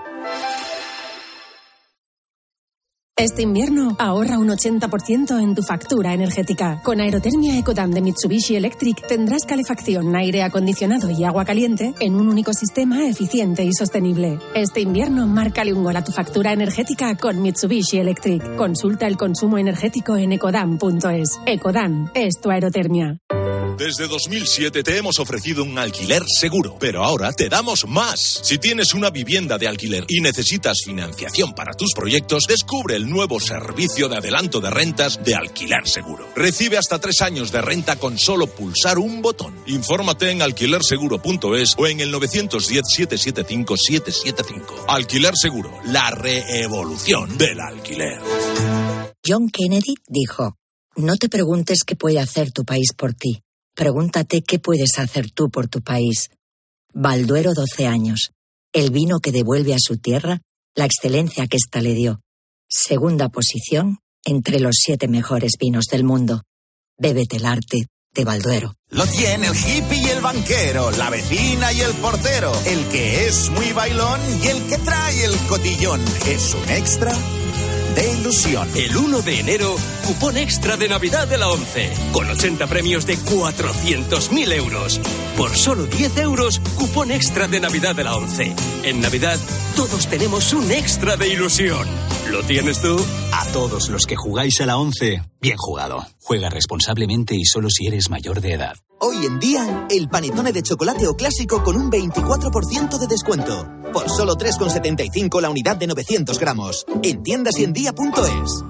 Este invierno ahorra un 80% en tu factura energética. Con Aerotermia Ecodan de Mitsubishi Electric tendrás calefacción, aire acondicionado y agua caliente en un único sistema eficiente y sostenible. Este invierno márcale un gol a tu factura energética con Mitsubishi Electric. Consulta el consumo energético en ecodan.es. Ecodan es tu aerotermia. Desde 2007 te hemos ofrecido un alquiler seguro, pero ahora te damos más. Si tienes una vivienda de alquiler y necesitas financiación para tus proyectos, descubre el nuevo servicio de adelanto de rentas de Alquiler Seguro. Recibe hasta 3 años de renta con solo pulsar un botón. Infórmate en alquilerseguro.es o en el 910-775-775. Alquiler Seguro, la reevolución del alquiler. John Kennedy dijo: no te preguntes qué puede hacer tu país por ti. Pregúntate qué puedes hacer tú por tu país. Balduero 12 años. El vino que devuelve a su tierra la excelencia que ésta le dio. Segunda posición entre los 7 mejores vinos del mundo. Bébete el arte de Balduero. Lo tiene el hippie y el banquero, la vecina y el portero, el que es muy bailón y el que trae el cotillón. Es un extra de ilusión. El 1 de enero, cupón extra de Navidad de la ONCE, con 80 premios de 400.000 euros. Por solo 10 euros, cupón extra de Navidad de la ONCE. En Navidad, todos tenemos un extra de ilusión. ¿Lo tienes tú? A todos los que jugáis a la ONCE, bien jugado. Juega responsablemente y solo si eres mayor de edad. Hoy en día, el panetone de chocolate o clásico con un 24% de descuento. Por solo 3,75 la unidad de 900 gramos. En tiendasiendía.es.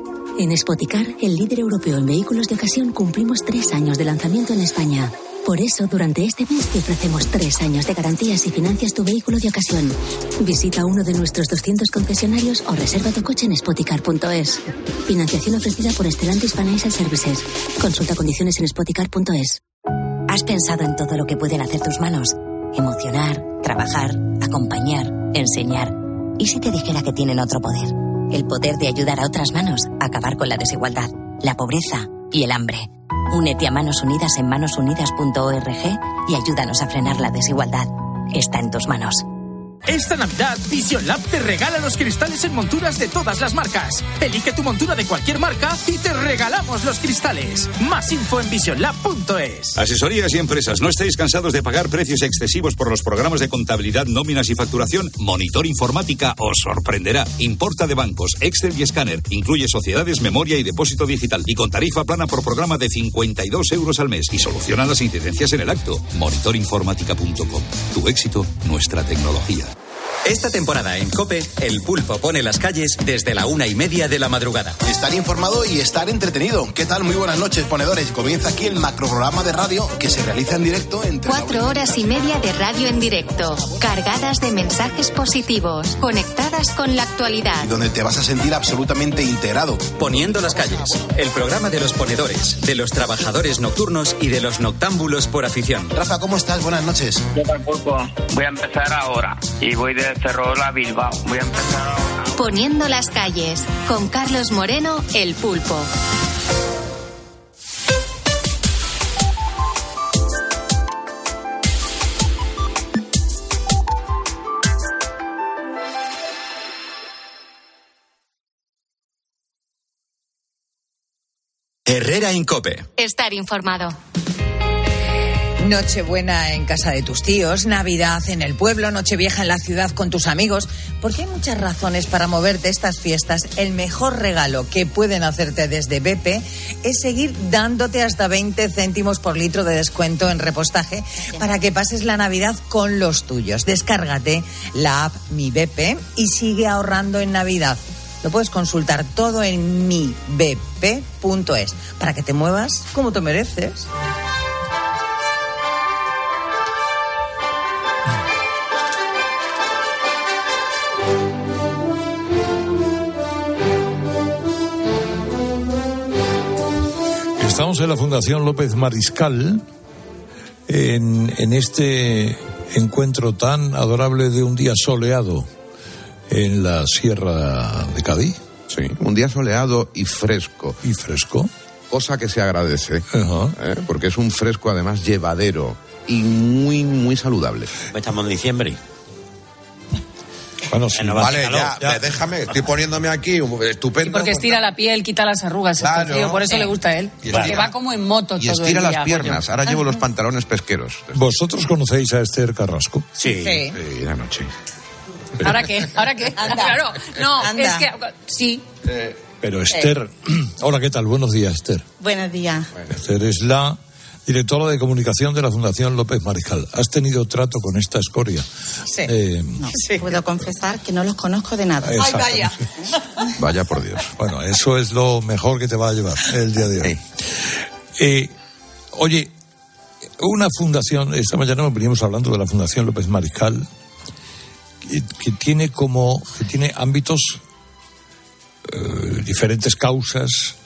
En Spoticar, el líder europeo en vehículos de ocasión, cumplimos 3 años de lanzamiento en España. Por eso, durante este mes te ofrecemos 3 años de garantías y financias tu vehículo de ocasión. Visita uno de nuestros 200 concesionarios o reserva tu coche en spoticar.es. Financiación ofrecida por Stellantis Financial Services. Consulta condiciones en spoticar.es. ¿Has pensado en todo lo que pueden hacer tus manos? Emocionar, trabajar, acompañar, enseñar. ¿Y si te dijera que tienen otro poder? El poder de ayudar a otras manos a acabar con la desigualdad, la pobreza y el hambre. Únete a Manos Unidas en manosunidas.org y ayúdanos a frenar la desigualdad. Está en tus manos. Esta Navidad, Vision Lab te regala los cristales en monturas de todas las marcas. Elige tu montura de cualquier marca y te regalamos los cristales. Más info en visionlab.es. Asesorías y empresas, ¿no estáis cansados de pagar precios excesivos por los programas de contabilidad, nóminas y facturación? Monitor Informática os sorprenderá. Importa de bancos, Excel y escáner. Incluye sociedades, memoria y depósito digital. Y con tarifa plana por programa de 52 euros al mes. Y soluciona las incidencias en el acto. Monitorinformática.com. Tu éxito, nuestra tecnología. Esta temporada en COPE, El Pulpo pone las calles desde la 1:30 de la madrugada. Estar informado y estar entretenido. ¿Qué tal? Muy buenas noches, ponedores. Comienza aquí el macroprograma de radio que se realiza en directo entre 4 horas y media de radio en directo, cargadas de mensajes positivos, conectadas con la actualidad. donde te vas a sentir absolutamente integrado. Poniendo las calles, el programa de los ponedores, de los trabajadores nocturnos y de los noctámbulos por afición. Rafa, ¿cómo estás? Buenas noches. ¿Qué tal, Pulpo? Voy a empezar ahora y voy de Ferrol a Bilbao. Voy a empezar ahora. Poniendo las calles, con Carlos Moreno, El Pulpo. Herrera en COPE. Estar informado. Nochebuena en casa de tus tíos, Navidad en el pueblo, Nochevieja en la ciudad con tus amigos. Porque hay muchas razones para moverte estas fiestas. El mejor regalo que pueden hacerte desde BP es seguir dándote hasta 20 céntimos por litro de descuento en repostaje para que pases la Navidad con los tuyos. Descárgate la app Mi BP y sigue ahorrando en Navidad. Lo puedes consultar todo en mibp.es para que te muevas como te mereces. Estamos en la Fundación López Mariscal en este encuentro tan adorable de un día soleado en la Sierra de Cádiz. Sí, un día soleado y fresco. ¿Y fresco? Cosa que se agradece, porque es un fresco además llevadero y muy, muy saludable. Estamos en diciembre. Bueno, sí. Vale, ya, déjame, estoy poniéndome aquí, estupendo. Y porque estira la piel, quita las arrugas, claro, este frío, por eso le gusta a él. Porque va como en moto y todo el día. Y estira las piernas, ahora llevo los pantalones pesqueros. ¿Vosotros conocéis a Esther Carrasco? Sí, la noche. ¿Ahora qué? Claro, no, anda. Es que sí. Pero Esther, hola, ¿qué tal? Buenos días, Esther. Buenos días. Esther es la directora de comunicación de la Fundación López Mariscal. ¿Has tenido trato con esta escoria? Sí. No, sí. Puedo confesar que no los conozco de nada. ¡Ay, vaya! Vaya por Dios. Bueno, eso es lo mejor que te va a llevar el día de hoy. Oye, una fundación, esta mañana veníamos hablando de la Fundación López Mariscal, que tiene ámbitos, diferentes causas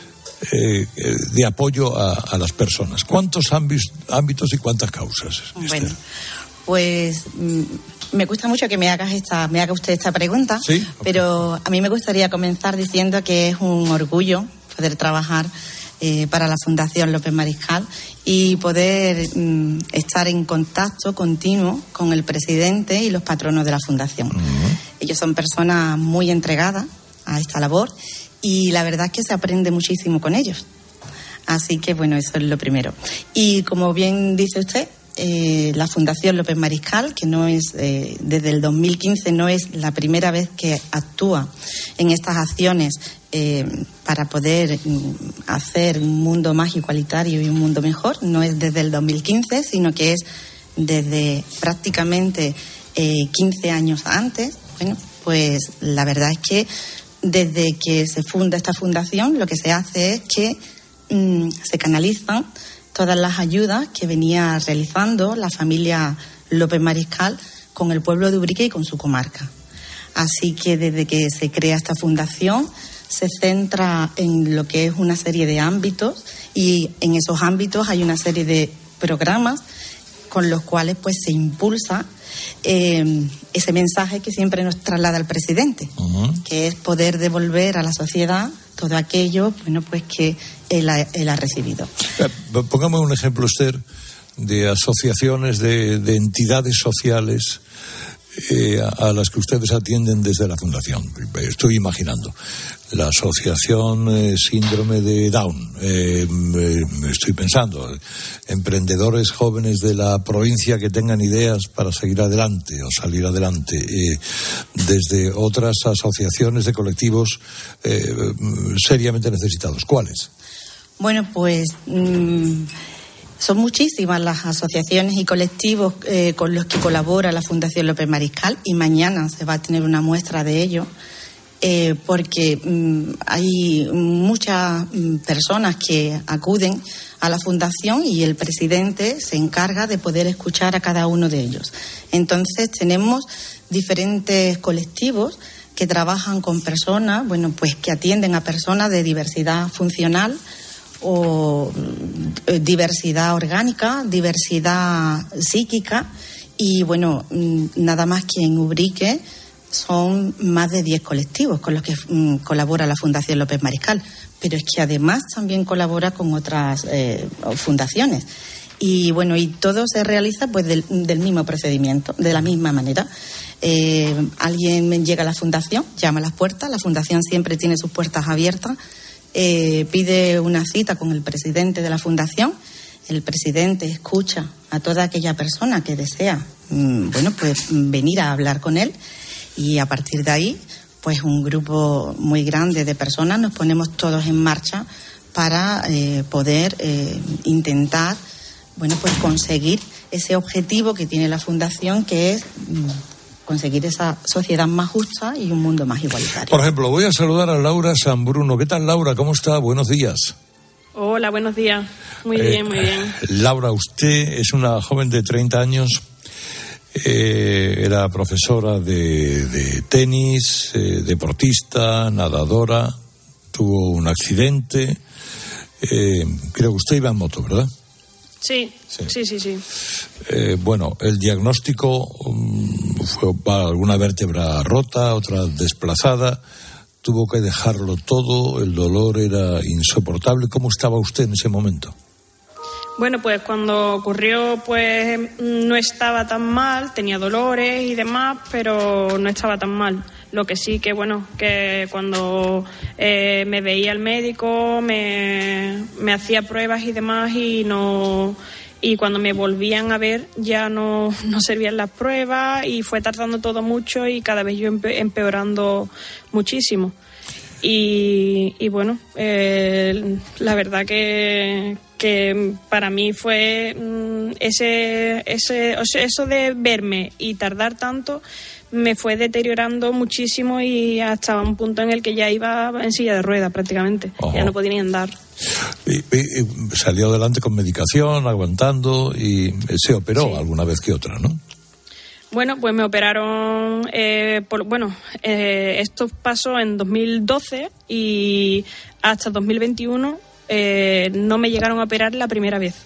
de apoyo a las personas. ¿Cuántos ámbitos y cuántas causas? Bueno, pues me gusta mucho que me haga usted esta pregunta, ¿sí? Okay. Pero a mí me gustaría comenzar diciendo que es un orgullo poder trabajar para la Fundación López Mariscal y poder estar en contacto continuo con el presidente y los patronos de la Fundación. Uh-huh. Ellos son personas muy entregadas a esta labor y la verdad es que se aprende muchísimo con ellos. Así que, bueno, eso es lo primero. Y como bien dice usted, la Fundación López Mariscal, que no es desde el 2015 no es la primera vez que actúa en estas acciones para poder hacer un mundo más igualitario y un mundo mejor, no es desde el 2015, sino que es desde prácticamente 15 años antes. Bueno, pues la verdad es que desde que se funda esta fundación, lo que se hace es que se canalizan todas las ayudas que venía realizando la familia López Mariscal con el pueblo de Ubrique y con su comarca. Así que desde que se crea esta fundación se centra en lo que es una serie de ámbitos y en esos ámbitos hay una serie de programas con los cuales pues se impulsa ese mensaje que siempre nos traslada el presidente, que es poder devolver a la sociedad todo aquello, bueno, pues que él ha recibido. Pongamos un ejemplo, Esther, de asociaciones, de entidades sociales a las que ustedes atienden desde la Fundación. Estoy imaginando la Asociación Síndrome de Down, estoy pensando emprendedores jóvenes de la provincia que tengan ideas para seguir adelante o salir adelante, desde otras asociaciones de colectivos seriamente necesitados. ¿Cuáles? Bueno, pues Son muchísimas las asociaciones y colectivos con los que colabora la Fundación López Mariscal, y mañana se va a tener una muestra de ello, porque hay muchas personas que acuden a la Fundación y el presidente se encarga de poder escuchar a cada uno de ellos. Entonces tenemos diferentes colectivos que trabajan con personas, bueno, pues que atienden a personas de diversidad funcional o diversidad orgánica, diversidad psíquica, y bueno, nada más que en Ubrique son más de 10 colectivos con los que colabora la Fundación López Mariscal, pero es que además también colabora con otras fundaciones. Y bueno, y todo se realiza pues del mismo procedimiento, de la misma manera. Alguien llega a la fundación, llama a las puertas, la fundación siempre tiene sus puertas abiertas, pide una cita con el presidente de la fundación, el presidente escucha a toda aquella persona que desea, bueno, pues venir a hablar con él, y a partir de ahí, pues un grupo muy grande de personas nos ponemos todos en marcha para poder intentar, bueno, pues conseguir ese objetivo que tiene la fundación, que es conseguir esa sociedad más justa y un mundo más igualitario. Por ejemplo, voy a saludar a Laura Sanbruno. ¿Qué tal, Laura? ¿Cómo está? Buenos días. Hola, buenos días. Muy bien, muy bien. Laura, usted es una joven de 30 años, era profesora de tenis, deportista, nadadora, tuvo un accidente. Creo que usted iba en moto, ¿verdad? Sí. Bueno, el diagnóstico fue alguna vértebra rota, otra desplazada. Tuvo que dejarlo todo, el dolor era insoportable. ¿Cómo estaba usted en ese momento? Bueno, pues cuando ocurrió, pues no estaba tan mal, tenía dolores y demás, pero no estaba tan mal. Lo que sí que, bueno, que cuando me veía el médico, me hacía pruebas y demás, y cuando me volvían a ver ya no servían las pruebas, y fue tardando todo mucho y cada vez yo empeorando muchísimo. Y bueno, la verdad que para mí fue eso de verme y tardar tanto, me fue deteriorando muchísimo, y hasta un punto en el que ya iba en silla de ruedas prácticamente. Ya no podía ni andar. Y salió adelante con medicación, aguantando, y se operó alguna vez que otra, ¿no? Bueno, pues me operaron, esto pasó en 2012 y hasta 2021 no me llegaron a operar la primera vez.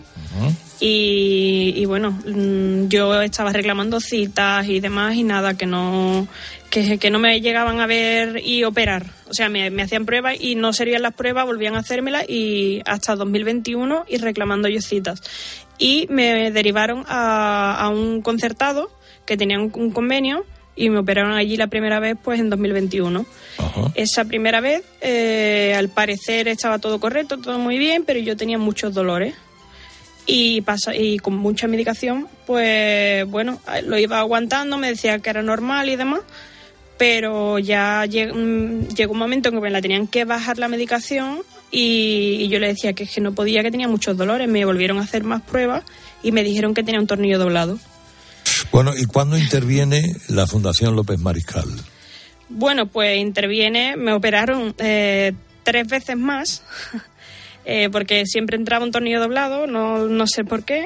Y bueno, yo estaba reclamando citas y demás, y nada, que no me llegaban a ver y operar. O sea, me hacían pruebas y no servían las pruebas, volvían a hacérmelas, y hasta 2021 y reclamando yo citas. Y me derivaron a un concertado que tenían un convenio, y me operaron allí la primera vez pues en 2021. Esa primera vez, al parecer estaba todo correcto, todo muy bien, pero yo tenía muchos dolores. Y con mucha medicación, pues bueno, lo iba aguantando, me decía que era normal y demás, pero ya llegó un momento en que me la tenían que bajar la medicación, y yo le decía que no podía, que tenía muchos dolores. Me volvieron a hacer más pruebas y me dijeron que tenía un tornillo doblado. Bueno, ¿y cuándo interviene la Fundación López Mariscal? Bueno, pues interviene, me operaron 3 veces más. Porque siempre entraba un tornillo doblado, no sé por qué.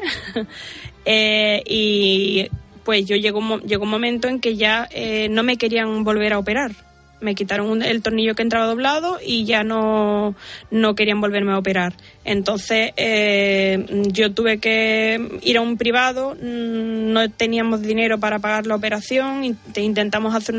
Y pues llegó un momento en que ya no me querían volver a operar. Me quitaron el tornillo que entraba doblado y ya no querían volverme a operar. Entonces yo tuve que ir a un privado, no teníamos dinero para pagar la operación, intentamos hacer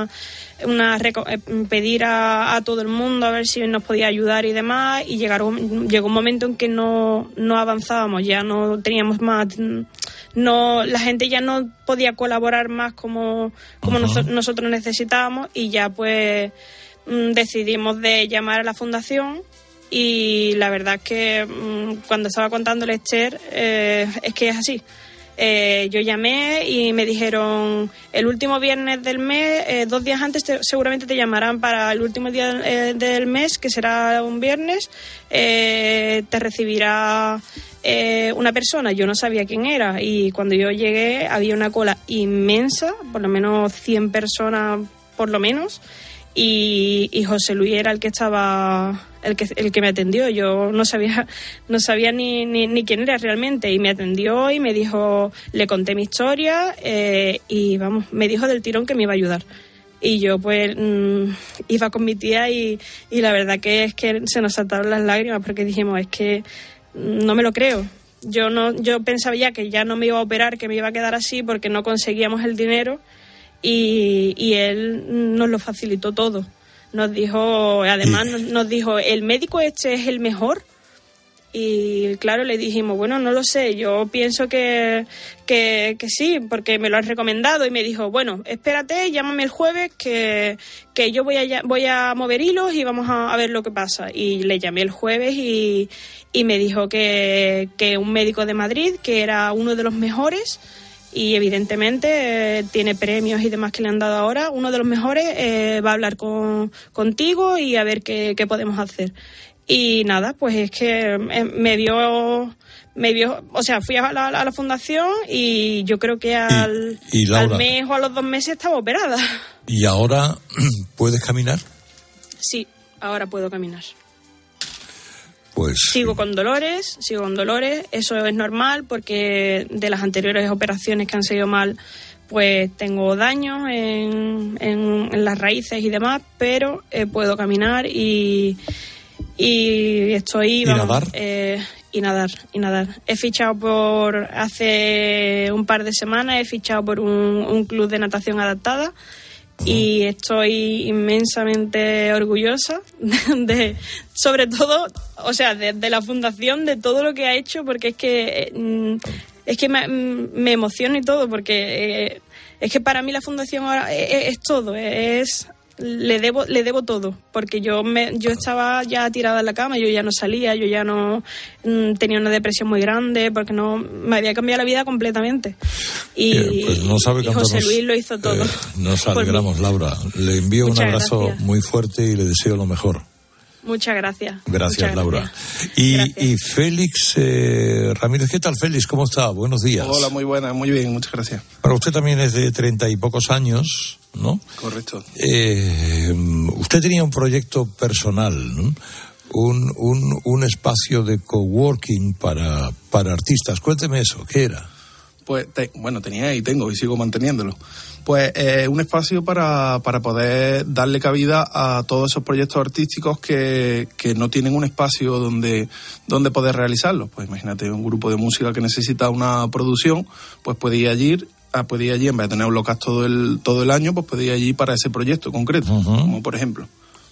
pedir a todo el mundo a ver si nos podía ayudar y demás, y llegó un momento en que no avanzábamos, ya no teníamos más, la gente ya no podía colaborar más como nosotros necesitábamos, y ya pues decidimos de llamar a la fundación. Y la verdad es que cuando estaba contándole a Esther, es que es así. Yo llamé y me dijeron: el último viernes del mes, 2 días antes seguramente te llamarán para el último día del mes, que será un viernes, te recibirá una persona, yo no sabía quién era, y cuando yo llegué había una cola inmensa, por lo menos 100 personas por lo menos, y José Luis era el que estaba, el que me atendió. Yo no sabía ni quién era realmente, y me atendió y me dijo, le conté mi historia, y vamos, me dijo del tirón que me iba a ayudar. Y yo pues iba con mi tía y la verdad que es que se nos saltaron las lágrimas, porque dijimos, es que no me lo creo. Yo pensaba ya que ya no me iba a operar, que me iba a quedar así porque no conseguíamos el dinero, y él nos lo facilitó todo. Nos dijo, además nos dijo, el médico este es el mejor. Y claro, le dijimos, bueno, no lo sé, yo pienso que sí, porque me lo has recomendado. Y me dijo, bueno, espérate, llámame el jueves, que yo voy a mover hilos y vamos a ver lo que pasa. Y le llamé el jueves y me dijo que un médico de Madrid, que era uno de los mejores, y evidentemente tiene premios y demás que le han dado ahora, uno de los mejores, va a hablar contigo y a ver qué podemos hacer. Y nada, pues es que me vio, o sea, fui a la fundación y yo creo que al mes o a los 2 meses estaba operada. ¿Y ahora puedes caminar? Sí, ahora puedo caminar. Pues sigo con dolores, eso es normal porque de las anteriores operaciones que han salido mal, pues tengo daños en las raíces y demás, pero puedo caminar y estoy... ¿Nadar? Y nadar. He fichado hace un par de semanas, he fichado por un club de natación adaptada. Y estoy inmensamente orgullosa sobre todo, o sea, de la fundación, de todo lo que ha hecho, porque es que me emociona y todo, porque es que para mí la fundación ahora es todo, le debo todo, porque yo estaba ya tirada en la cama, yo ya no salía, yo ya no tenía una depresión muy grande, porque no me había cambiado la vida completamente. Y, pues no sabe y José Luis lo hizo todo. Nos alegramos, Laura. Le envío un abrazo muy fuerte y le deseo lo mejor. Muchas gracias. Gracias, Laura. Y Félix Ramírez, ¿qué tal, Félix? ¿Cómo está? Buenos días. Hola, muy buena, muy bien, muchas gracias. Para usted también es de 30 y pocos años, ¿no? Correcto. Usted tenía un proyecto personal, ¿no? Un espacio de coworking para artistas. Cuénteme eso, ¿qué era? Pues, tenía y tengo y sigo manteniéndolo. Pues un espacio para poder darle cabida a todos esos proyectos artísticos que no tienen un espacio donde poder realizarlos. Pues imagínate un grupo de música que necesita una producción, pues puede ir allí en vez de tener un local todo el año, pues puede ir allí para ese proyecto concreto, como por ejemplo.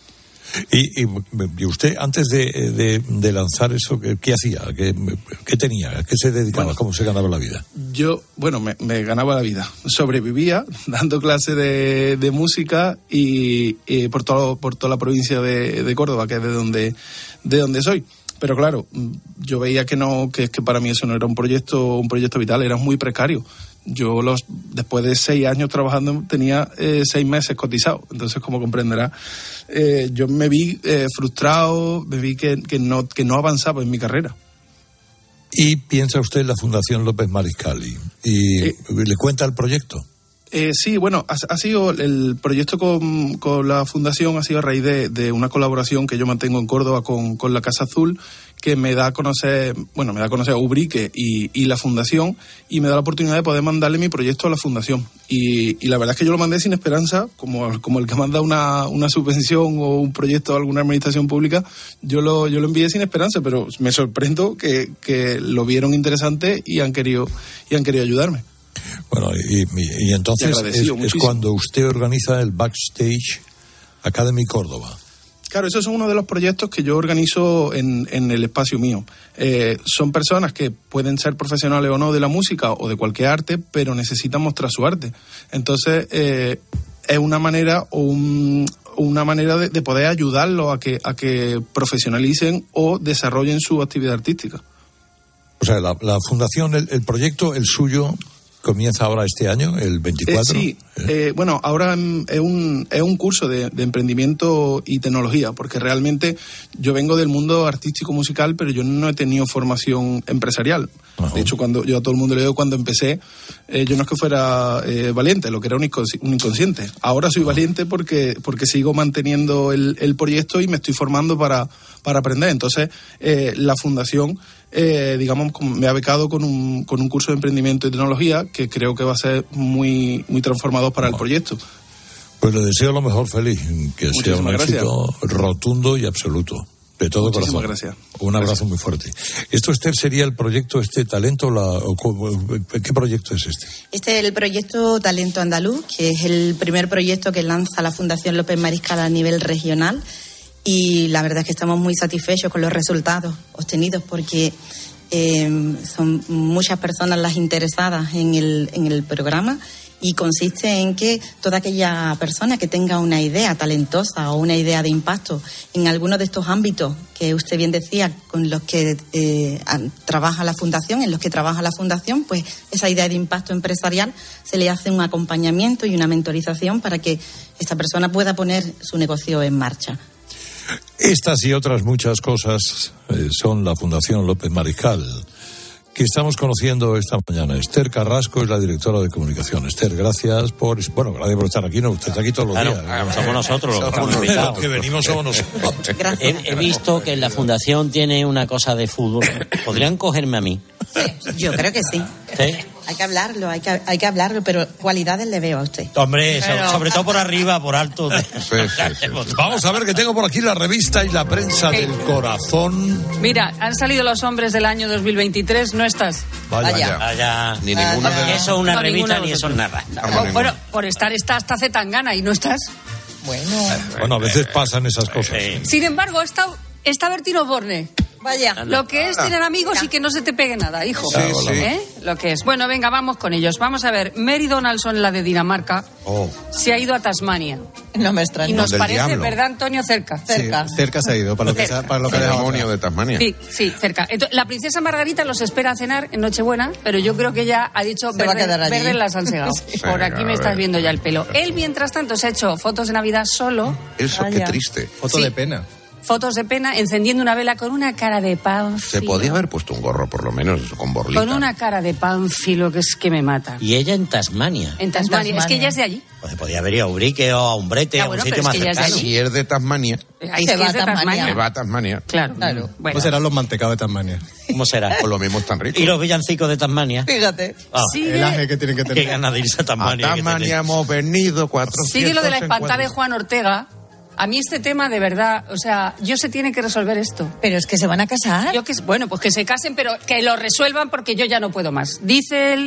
Y usted, antes de lanzar eso, ¿qué hacía? ¿Qué tenía? ¿A qué se dedicaba? Bueno, ¿cómo se ganaba la vida? Yo, me ganaba la vida. Sobrevivía dando clases de música y por toda la provincia de Córdoba, que es de donde soy. Pero claro, yo veía que para mí eso no era un proyecto vital, era muy precario. Yo después de 6 años trabajando tenía 6 meses cotizados. Entonces, como comprenderá, yo me vi frustrado, me vi que no avanzaba en mi carrera. ¿Y piensa usted en la Fundación López Mariscal y le cuenta el proyecto? Sí, bueno, ha sido el proyecto con la fundación, ha sido a raíz de una colaboración que yo mantengo en Córdoba con la Casa Azul, que me da a conocer a Ubrique y la fundación, y me da la oportunidad de poder mandarle mi proyecto a la fundación. Y la verdad es que yo lo mandé sin esperanza, como el que manda una subvención o un proyecto a alguna administración pública. Yo lo envié sin esperanza, pero me sorprendo que lo vieron interesante y han querido ayudarme. Bueno, y entonces es cuando usted organiza el Backstage Academy Córdoba. Claro, esos son uno de los proyectos que yo organizo en el espacio mío. Son personas que pueden ser profesionales o no de la música o de cualquier arte, pero necesitan mostrar su arte. Entonces, es una manera de poder ayudarlos a que profesionalicen o desarrollen su actividad artística. O sea, la fundación, el proyecto, el suyo, comienza ahora este año, el 24. Sí, Bueno, ahora es un curso de emprendimiento y tecnología, porque realmente yo vengo del mundo artístico musical, pero yo no he tenido formación empresarial. De hecho, cuando yo a todo el mundo le digo, cuando empecé, yo no es que fuera valiente, lo que era un inconsciente. Ahora soy valiente porque sigo manteniendo el proyecto y me estoy formando para aprender. Entonces, la fundación, digamos, me ha becado con un curso de emprendimiento y tecnología que creo que va a ser muy, muy transformador para el proyecto. Pues le deseo lo mejor, Félix, que sea un éxito rotundo y absoluto. De todo corazón. Gracias. Un abrazo muy fuerte. ¿Esto, Esther, sería el proyecto Talento? ¿Qué proyecto es este? Este es el proyecto Talento Andaluz, que es el primer proyecto que lanza la Fundación López Mariscal a nivel regional. Y la verdad es que estamos muy satisfechos con los resultados obtenidos, porque son muchas personas las interesadas en el programa, y consiste en que toda aquella persona que tenga una idea talentosa o una idea de impacto en alguno de estos ámbitos que usted bien decía, con los que trabaja la Fundación, pues esa idea de impacto empresarial se le hace un acompañamiento y una mentorización para que esta persona pueda poner su negocio en marcha. Estas y otras muchas cosas son la Fundación López Mariscal, que estamos conociendo esta mañana. Esther Carrasco es la directora de comunicación. Esther, gracias por estar aquí. No, usted está aquí todos los días. Somos nosotros los que venimos somos nosotros. He visto que la Fundación tiene una cosa de fútbol. ¿Podrían cogerme a mí? Sí, yo creo que sí. ¿Sí? Hay que hablarlo, pero cualidades le veo a usted. Hombre, sobre todo por arriba, por alto. Sí. Vamos a ver que tengo por aquí la revista y la prensa del corazón. Mira, han salido los hombres del año 2023, no estás. Vaya. Ni ninguno de los... Eso es una revista ni eso es nada. Bueno, por estar está hasta Zetangana y no estás. Bueno, a veces pasan esas cosas. Sin embargo, está Bertino Borne. Vaya. Lo que es tener amigos y que no se te pegue nada, hijo. Sí. Lo que es. Bueno, venga, vamos con ellos. Vamos a ver, Mary Donaldson, la de Dinamarca, se ha ido a Tasmania. No me extraña. Y nos parece, ¿verdad, Antonio? Cerca. Cerca se ha ido, para lo que el demonio de Tasmania. Sí, cerca. Entonces, la princesa Margarita los espera a cenar en Nochebuena, pero yo creo que ella ha dicho verde las han segado. Por aquí me estás viendo ya el pelo. Él, mientras tanto, se ha hecho fotos de Navidad solo. Eso, qué triste. Foto de pena. Fotos de pena, encendiendo una vela con una cara de pánfilo. Se podía haber puesto un gorro, por lo menos, con borlita. Con una cara de pánfilo que es que me mata. Y ella en Tasmania. En Tasmania. Es que ella es de allí. Pues se podía haber ido a Ubrique o a Umbrete, a un sitio más cercano. Si es de Tasmania. Ahí se va a Tasmania. Se va a Tasmania. Claro. Bueno. ¿Cómo serán los mantecados de Tasmania? ¿Cómo será? Pues lo mismo es tan rico. ¿Y los villancicos de Tasmania? Fíjate. El aje que tienen que tener. Qué ganas de irse a Tasmania. A Tasmania hemos venido 400. Sigue lo de la espantada de Juan Ortega. A mí este tema, de verdad, o sea, yo se tiene que resolver esto. Pero es que se van a casar. Bueno, pues que se casen, pero que lo resuelvan porque yo ya no puedo más. Dicen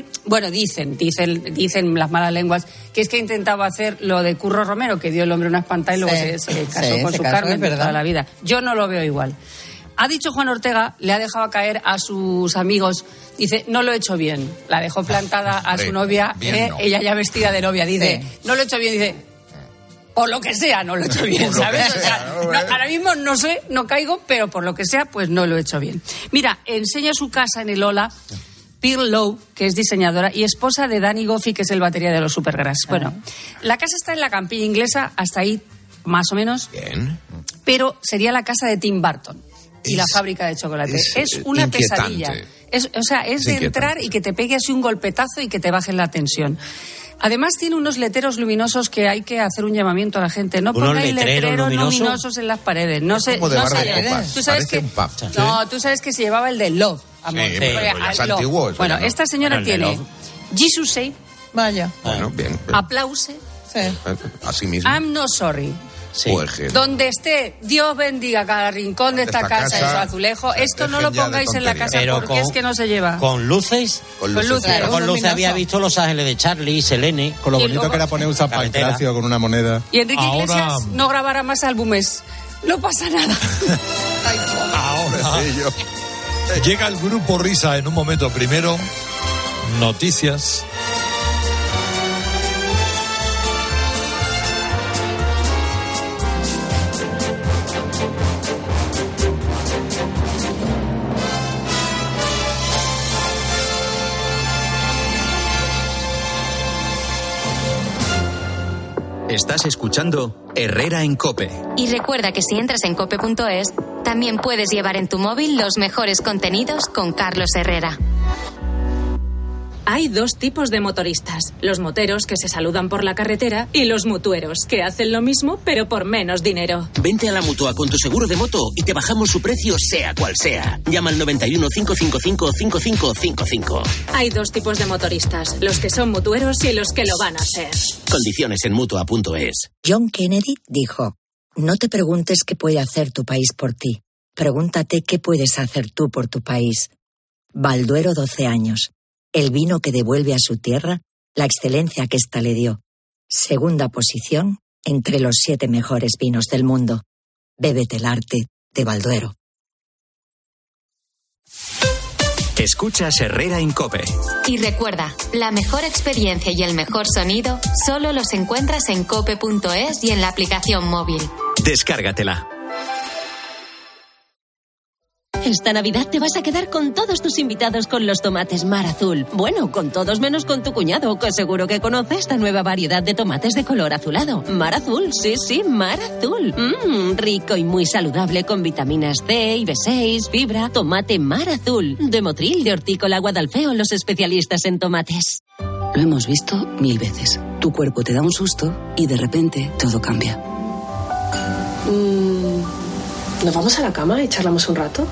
las malas lenguas que es que intentaba hacer lo de Curro Romero, que dio el hombre una espantada y luego se casó con su Carmen de toda la vida. Yo no lo veo igual. Ha dicho Juan Ortega, le ha dejado caer a sus amigos, dice, no lo he hecho bien. La dejó plantada a su novia, ella ya vestida de novia, dice, no lo he hecho bien, dice... Por lo que sea, no lo he hecho bien, ¿sabes? O sea, ahora mismo no sé, no caigo, pero por lo que sea, pues no lo he hecho bien. Mira, enseña su casa en el Ola, Pearl Lowe, que es diseñadora y esposa de Danny Goffi, que es el batería de los Supergrass. Bueno, la casa está en la campiña inglesa, hasta ahí más o menos. Bien. Pero sería la casa de Tim Burton y la fábrica de chocolate. Es una inquietante. pesadilla. Es de entrar y que te pegue así un golpetazo y que te bajen la tensión. Además tiene unos letreros luminosos que hay que hacer un llamamiento a la gente. No pongáis letreros luminosos en las paredes. No sé. Tú sabes que tú sabes que se llevaba el de Love. Amor. Sí, es antiguo. Bueno, esta señora tiene Jesus Save. Vaya. Bueno, bien. Aplause. Sí. Así mismo. I'm not sorry. Sí. Donde esté, Dios bendiga cada rincón de esta casa y su azulejo. Esto no lo pongáis en la casa porque es que no se lleva. ¿Con luces? Con luces. Claro, con luces había visto Los Ángeles de Charlie, Selene. Con lo bonito que era poner un zapancracio con una moneda. Y Enrique Iglesias no grabará más álbumes. No pasa nada. Ahora llega el grupo Risa en un momento. Primero, noticias. Estás escuchando Herrera en COPE. Y recuerda que si entras en cope.es, también puedes llevar en tu móvil los mejores contenidos con Carlos Herrera. Hay dos tipos de motoristas, los moteros que se saludan por la carretera y los mutueros que hacen lo mismo pero por menos dinero. Vente a la Mutua con tu seguro de moto y te bajamos su precio sea cual sea. Llama al 91 555 5555. Hay dos tipos de motoristas, los que son mutueros y los que lo van a ser. Condiciones en Mutua.es. John Kennedy dijo: no te preguntes qué puede hacer tu país por ti, pregúntate qué puedes hacer tú por tu país. Balduero 12 años. El vino que devuelve a su tierra la excelencia que ésta le dio. Segunda posición entre los 7 mejores vinos del mundo. Bébete el arte de Balduero. Escuchas Herrera en COPE. Y recuerda, la mejor experiencia y el mejor sonido solo los encuentras en cope.es y en la aplicación móvil. Descárgatela. Esta Navidad te vas a quedar con todos tus invitados con los tomates Mar Azul. Bueno, con todos menos con tu cuñado, que seguro que conoce esta nueva variedad de tomates de color azulado. Mar Azul, sí, Mar Azul. Rico y muy saludable con vitaminas C y B6, fibra. Tomate Mar Azul. De Motril, de Hortícola Guadalfeo, los especialistas en tomates. Lo hemos visto 1000 veces. Tu cuerpo te da un susto y de repente todo cambia. ¿Nos vamos a la cama y charlamos un rato?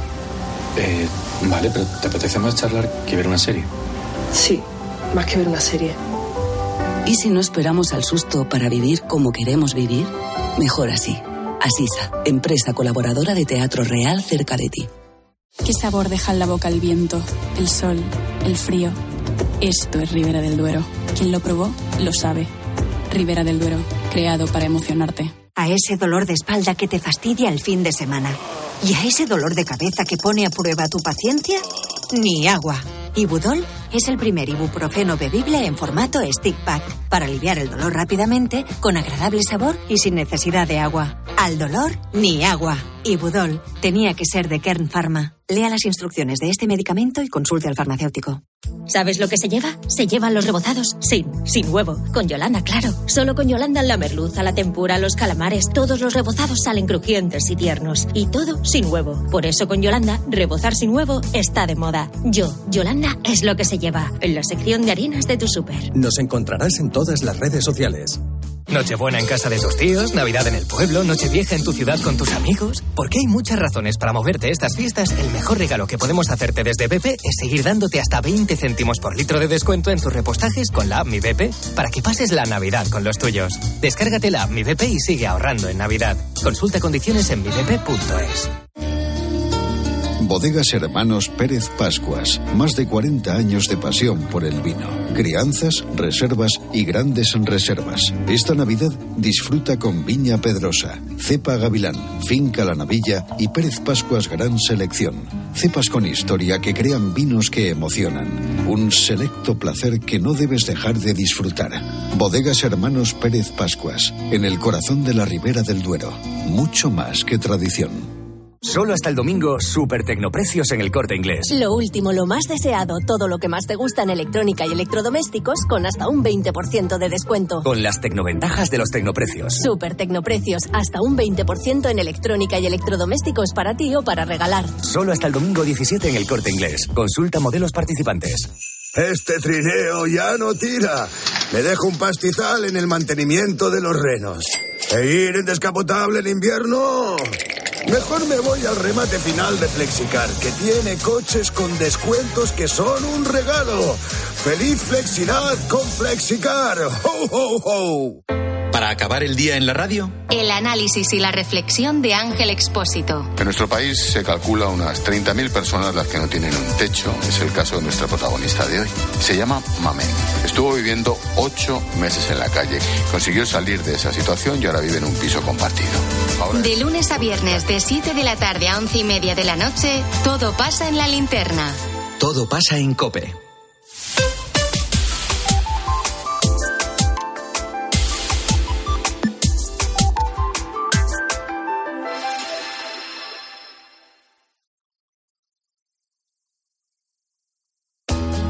Vale, pero ¿te apetece más charlar que ver una serie? Sí, más que ver una serie. ¿Y si no esperamos al susto para vivir como queremos vivir? Mejor así. Asisa, empresa colaboradora de Teatro Real cerca de ti. ¿Qué sabor deja en la boca el viento, el sol, el frío? Esto es Ribera del Duero. Quien lo probó, lo sabe. Ribera del Duero, creado para emocionarte. A ese dolor de espalda que te fastidia el fin de semana. ¿Y a ese dolor de cabeza que pone a prueba tu paciencia? Ni agua. Ibudol es el primer ibuprofeno bebible en formato stick pack para aliviar el dolor rápidamente, con agradable sabor y sin necesidad de agua. Al dolor, ni agua. Ibudol tenía que ser de Kern Pharma. Lea las instrucciones de este medicamento y consulte al farmacéutico. ¿Sabes lo que se lleva? Se llevan los rebozados sin huevo. Con Yolanda, claro. Solo con Yolanda la merluza, la tempura, los calamares, todos los rebozados salen crujientes y tiernos. Y todo sin huevo. Por eso con Yolanda, rebozar sin huevo está de moda. Yolanda es lo que se lleva. En la sección de harinas de tu súper. Nos encontrarás en todas las redes sociales. Nochebuena en casa de tus tíos, Navidad en el pueblo, Nochevieja en tu ciudad con tus amigos. Porque hay muchas razones para moverte estas fiestas. El mejor regalo que podemos hacerte desde BP es seguir dándote hasta 20 céntimos por litro de descuento en tus repostajes con la app Mi BP para que pases la Navidad con los tuyos. Descárgate la app Mi BP y sigue ahorrando en Navidad. Consulta condiciones en mibp.es. Bodegas Hermanos Pérez Pascuas. Más de 40 años de pasión por el vino. Crianzas, reservas y grandes reservas. Esta Navidad disfruta con Viña Pedrosa, Cepa Gavilán, Finca La Navilla y Pérez Pascuas Gran Selección. Cepas con historia que crean vinos que emocionan. Un selecto placer que no debes dejar de disfrutar. Bodegas Hermanos Pérez Pascuas. En el corazón de la Ribera del Duero. Mucho más que tradición. Solo hasta el domingo, super tecnoprecios en El Corte Inglés. Lo último, lo más deseado, todo lo que más te gusta en electrónica y electrodomésticos con hasta un 20% de descuento. Con las tecnoventajas de los tecnoprecios. Super tecnoprecios, hasta un 20% en electrónica y electrodomésticos para ti o para regalar. Solo hasta el domingo 17 en El Corte Inglés. Consulta modelos participantes. Este trineo ya no tira. Me dejo un pastizal en el mantenimiento de los renos. ¿E ir en descapotable en invierno? Mejor me voy al remate final de Flexicar, que tiene coches con descuentos que son un regalo. ¡Feliz Flexidad con Flexicar! ¡Ho, ho, ho! Para acabar el día en la radio, el análisis y la reflexión de Ángel Expósito. En nuestro país se calcula unas 30.000 personas las que no tienen un techo. Es el caso de nuestra protagonista de hoy. Se llama Mamen. Estuvo viviendo 8 meses en la calle. Consiguió salir de esa situación y ahora vive en un piso compartido. De lunes a viernes, de 7 de la tarde a 11:30 de la noche, todo pasa en La Linterna. Todo pasa en COPE.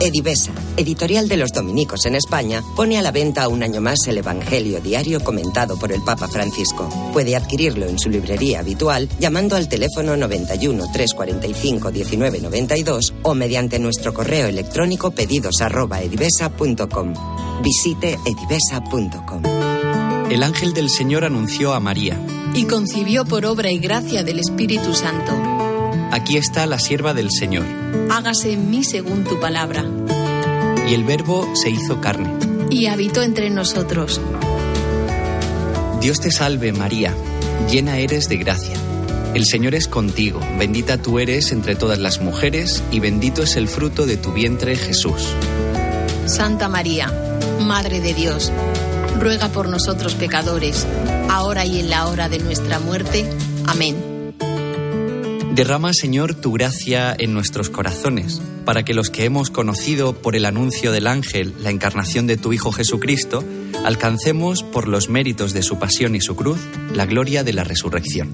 Edivesa, editorial de los dominicos en España, pone a la venta un año más el Evangelio diario comentado por el Papa Francisco. Puede adquirirlo en su librería habitual llamando al teléfono 91 345 1992 o mediante nuestro correo electrónico pedidos@edivesa.com. Visite edivesa.com. El ángel del Señor anunció a María. Y concibió por obra y gracia del Espíritu Santo. Aquí está la sierva del Señor. Hágase en mí según tu palabra. Y el Verbo se hizo carne. Y habitó entre nosotros. Dios te salve, María, llena eres de gracia. El Señor es contigo, bendita tú eres entre todas las mujeres, y bendito es el fruto de tu vientre, Jesús. Santa María, Madre de Dios, ruega por nosotros pecadores, ahora y en la hora de nuestra muerte. Amén. Derrama, Señor, tu gracia en nuestros corazones, para que los que hemos conocido por el anuncio del ángel la encarnación de tu Hijo Jesucristo, alcancemos, por los méritos de su pasión y su cruz, la gloria de la resurrección.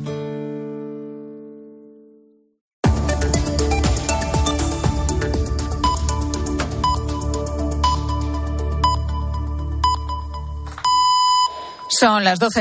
Son las 12.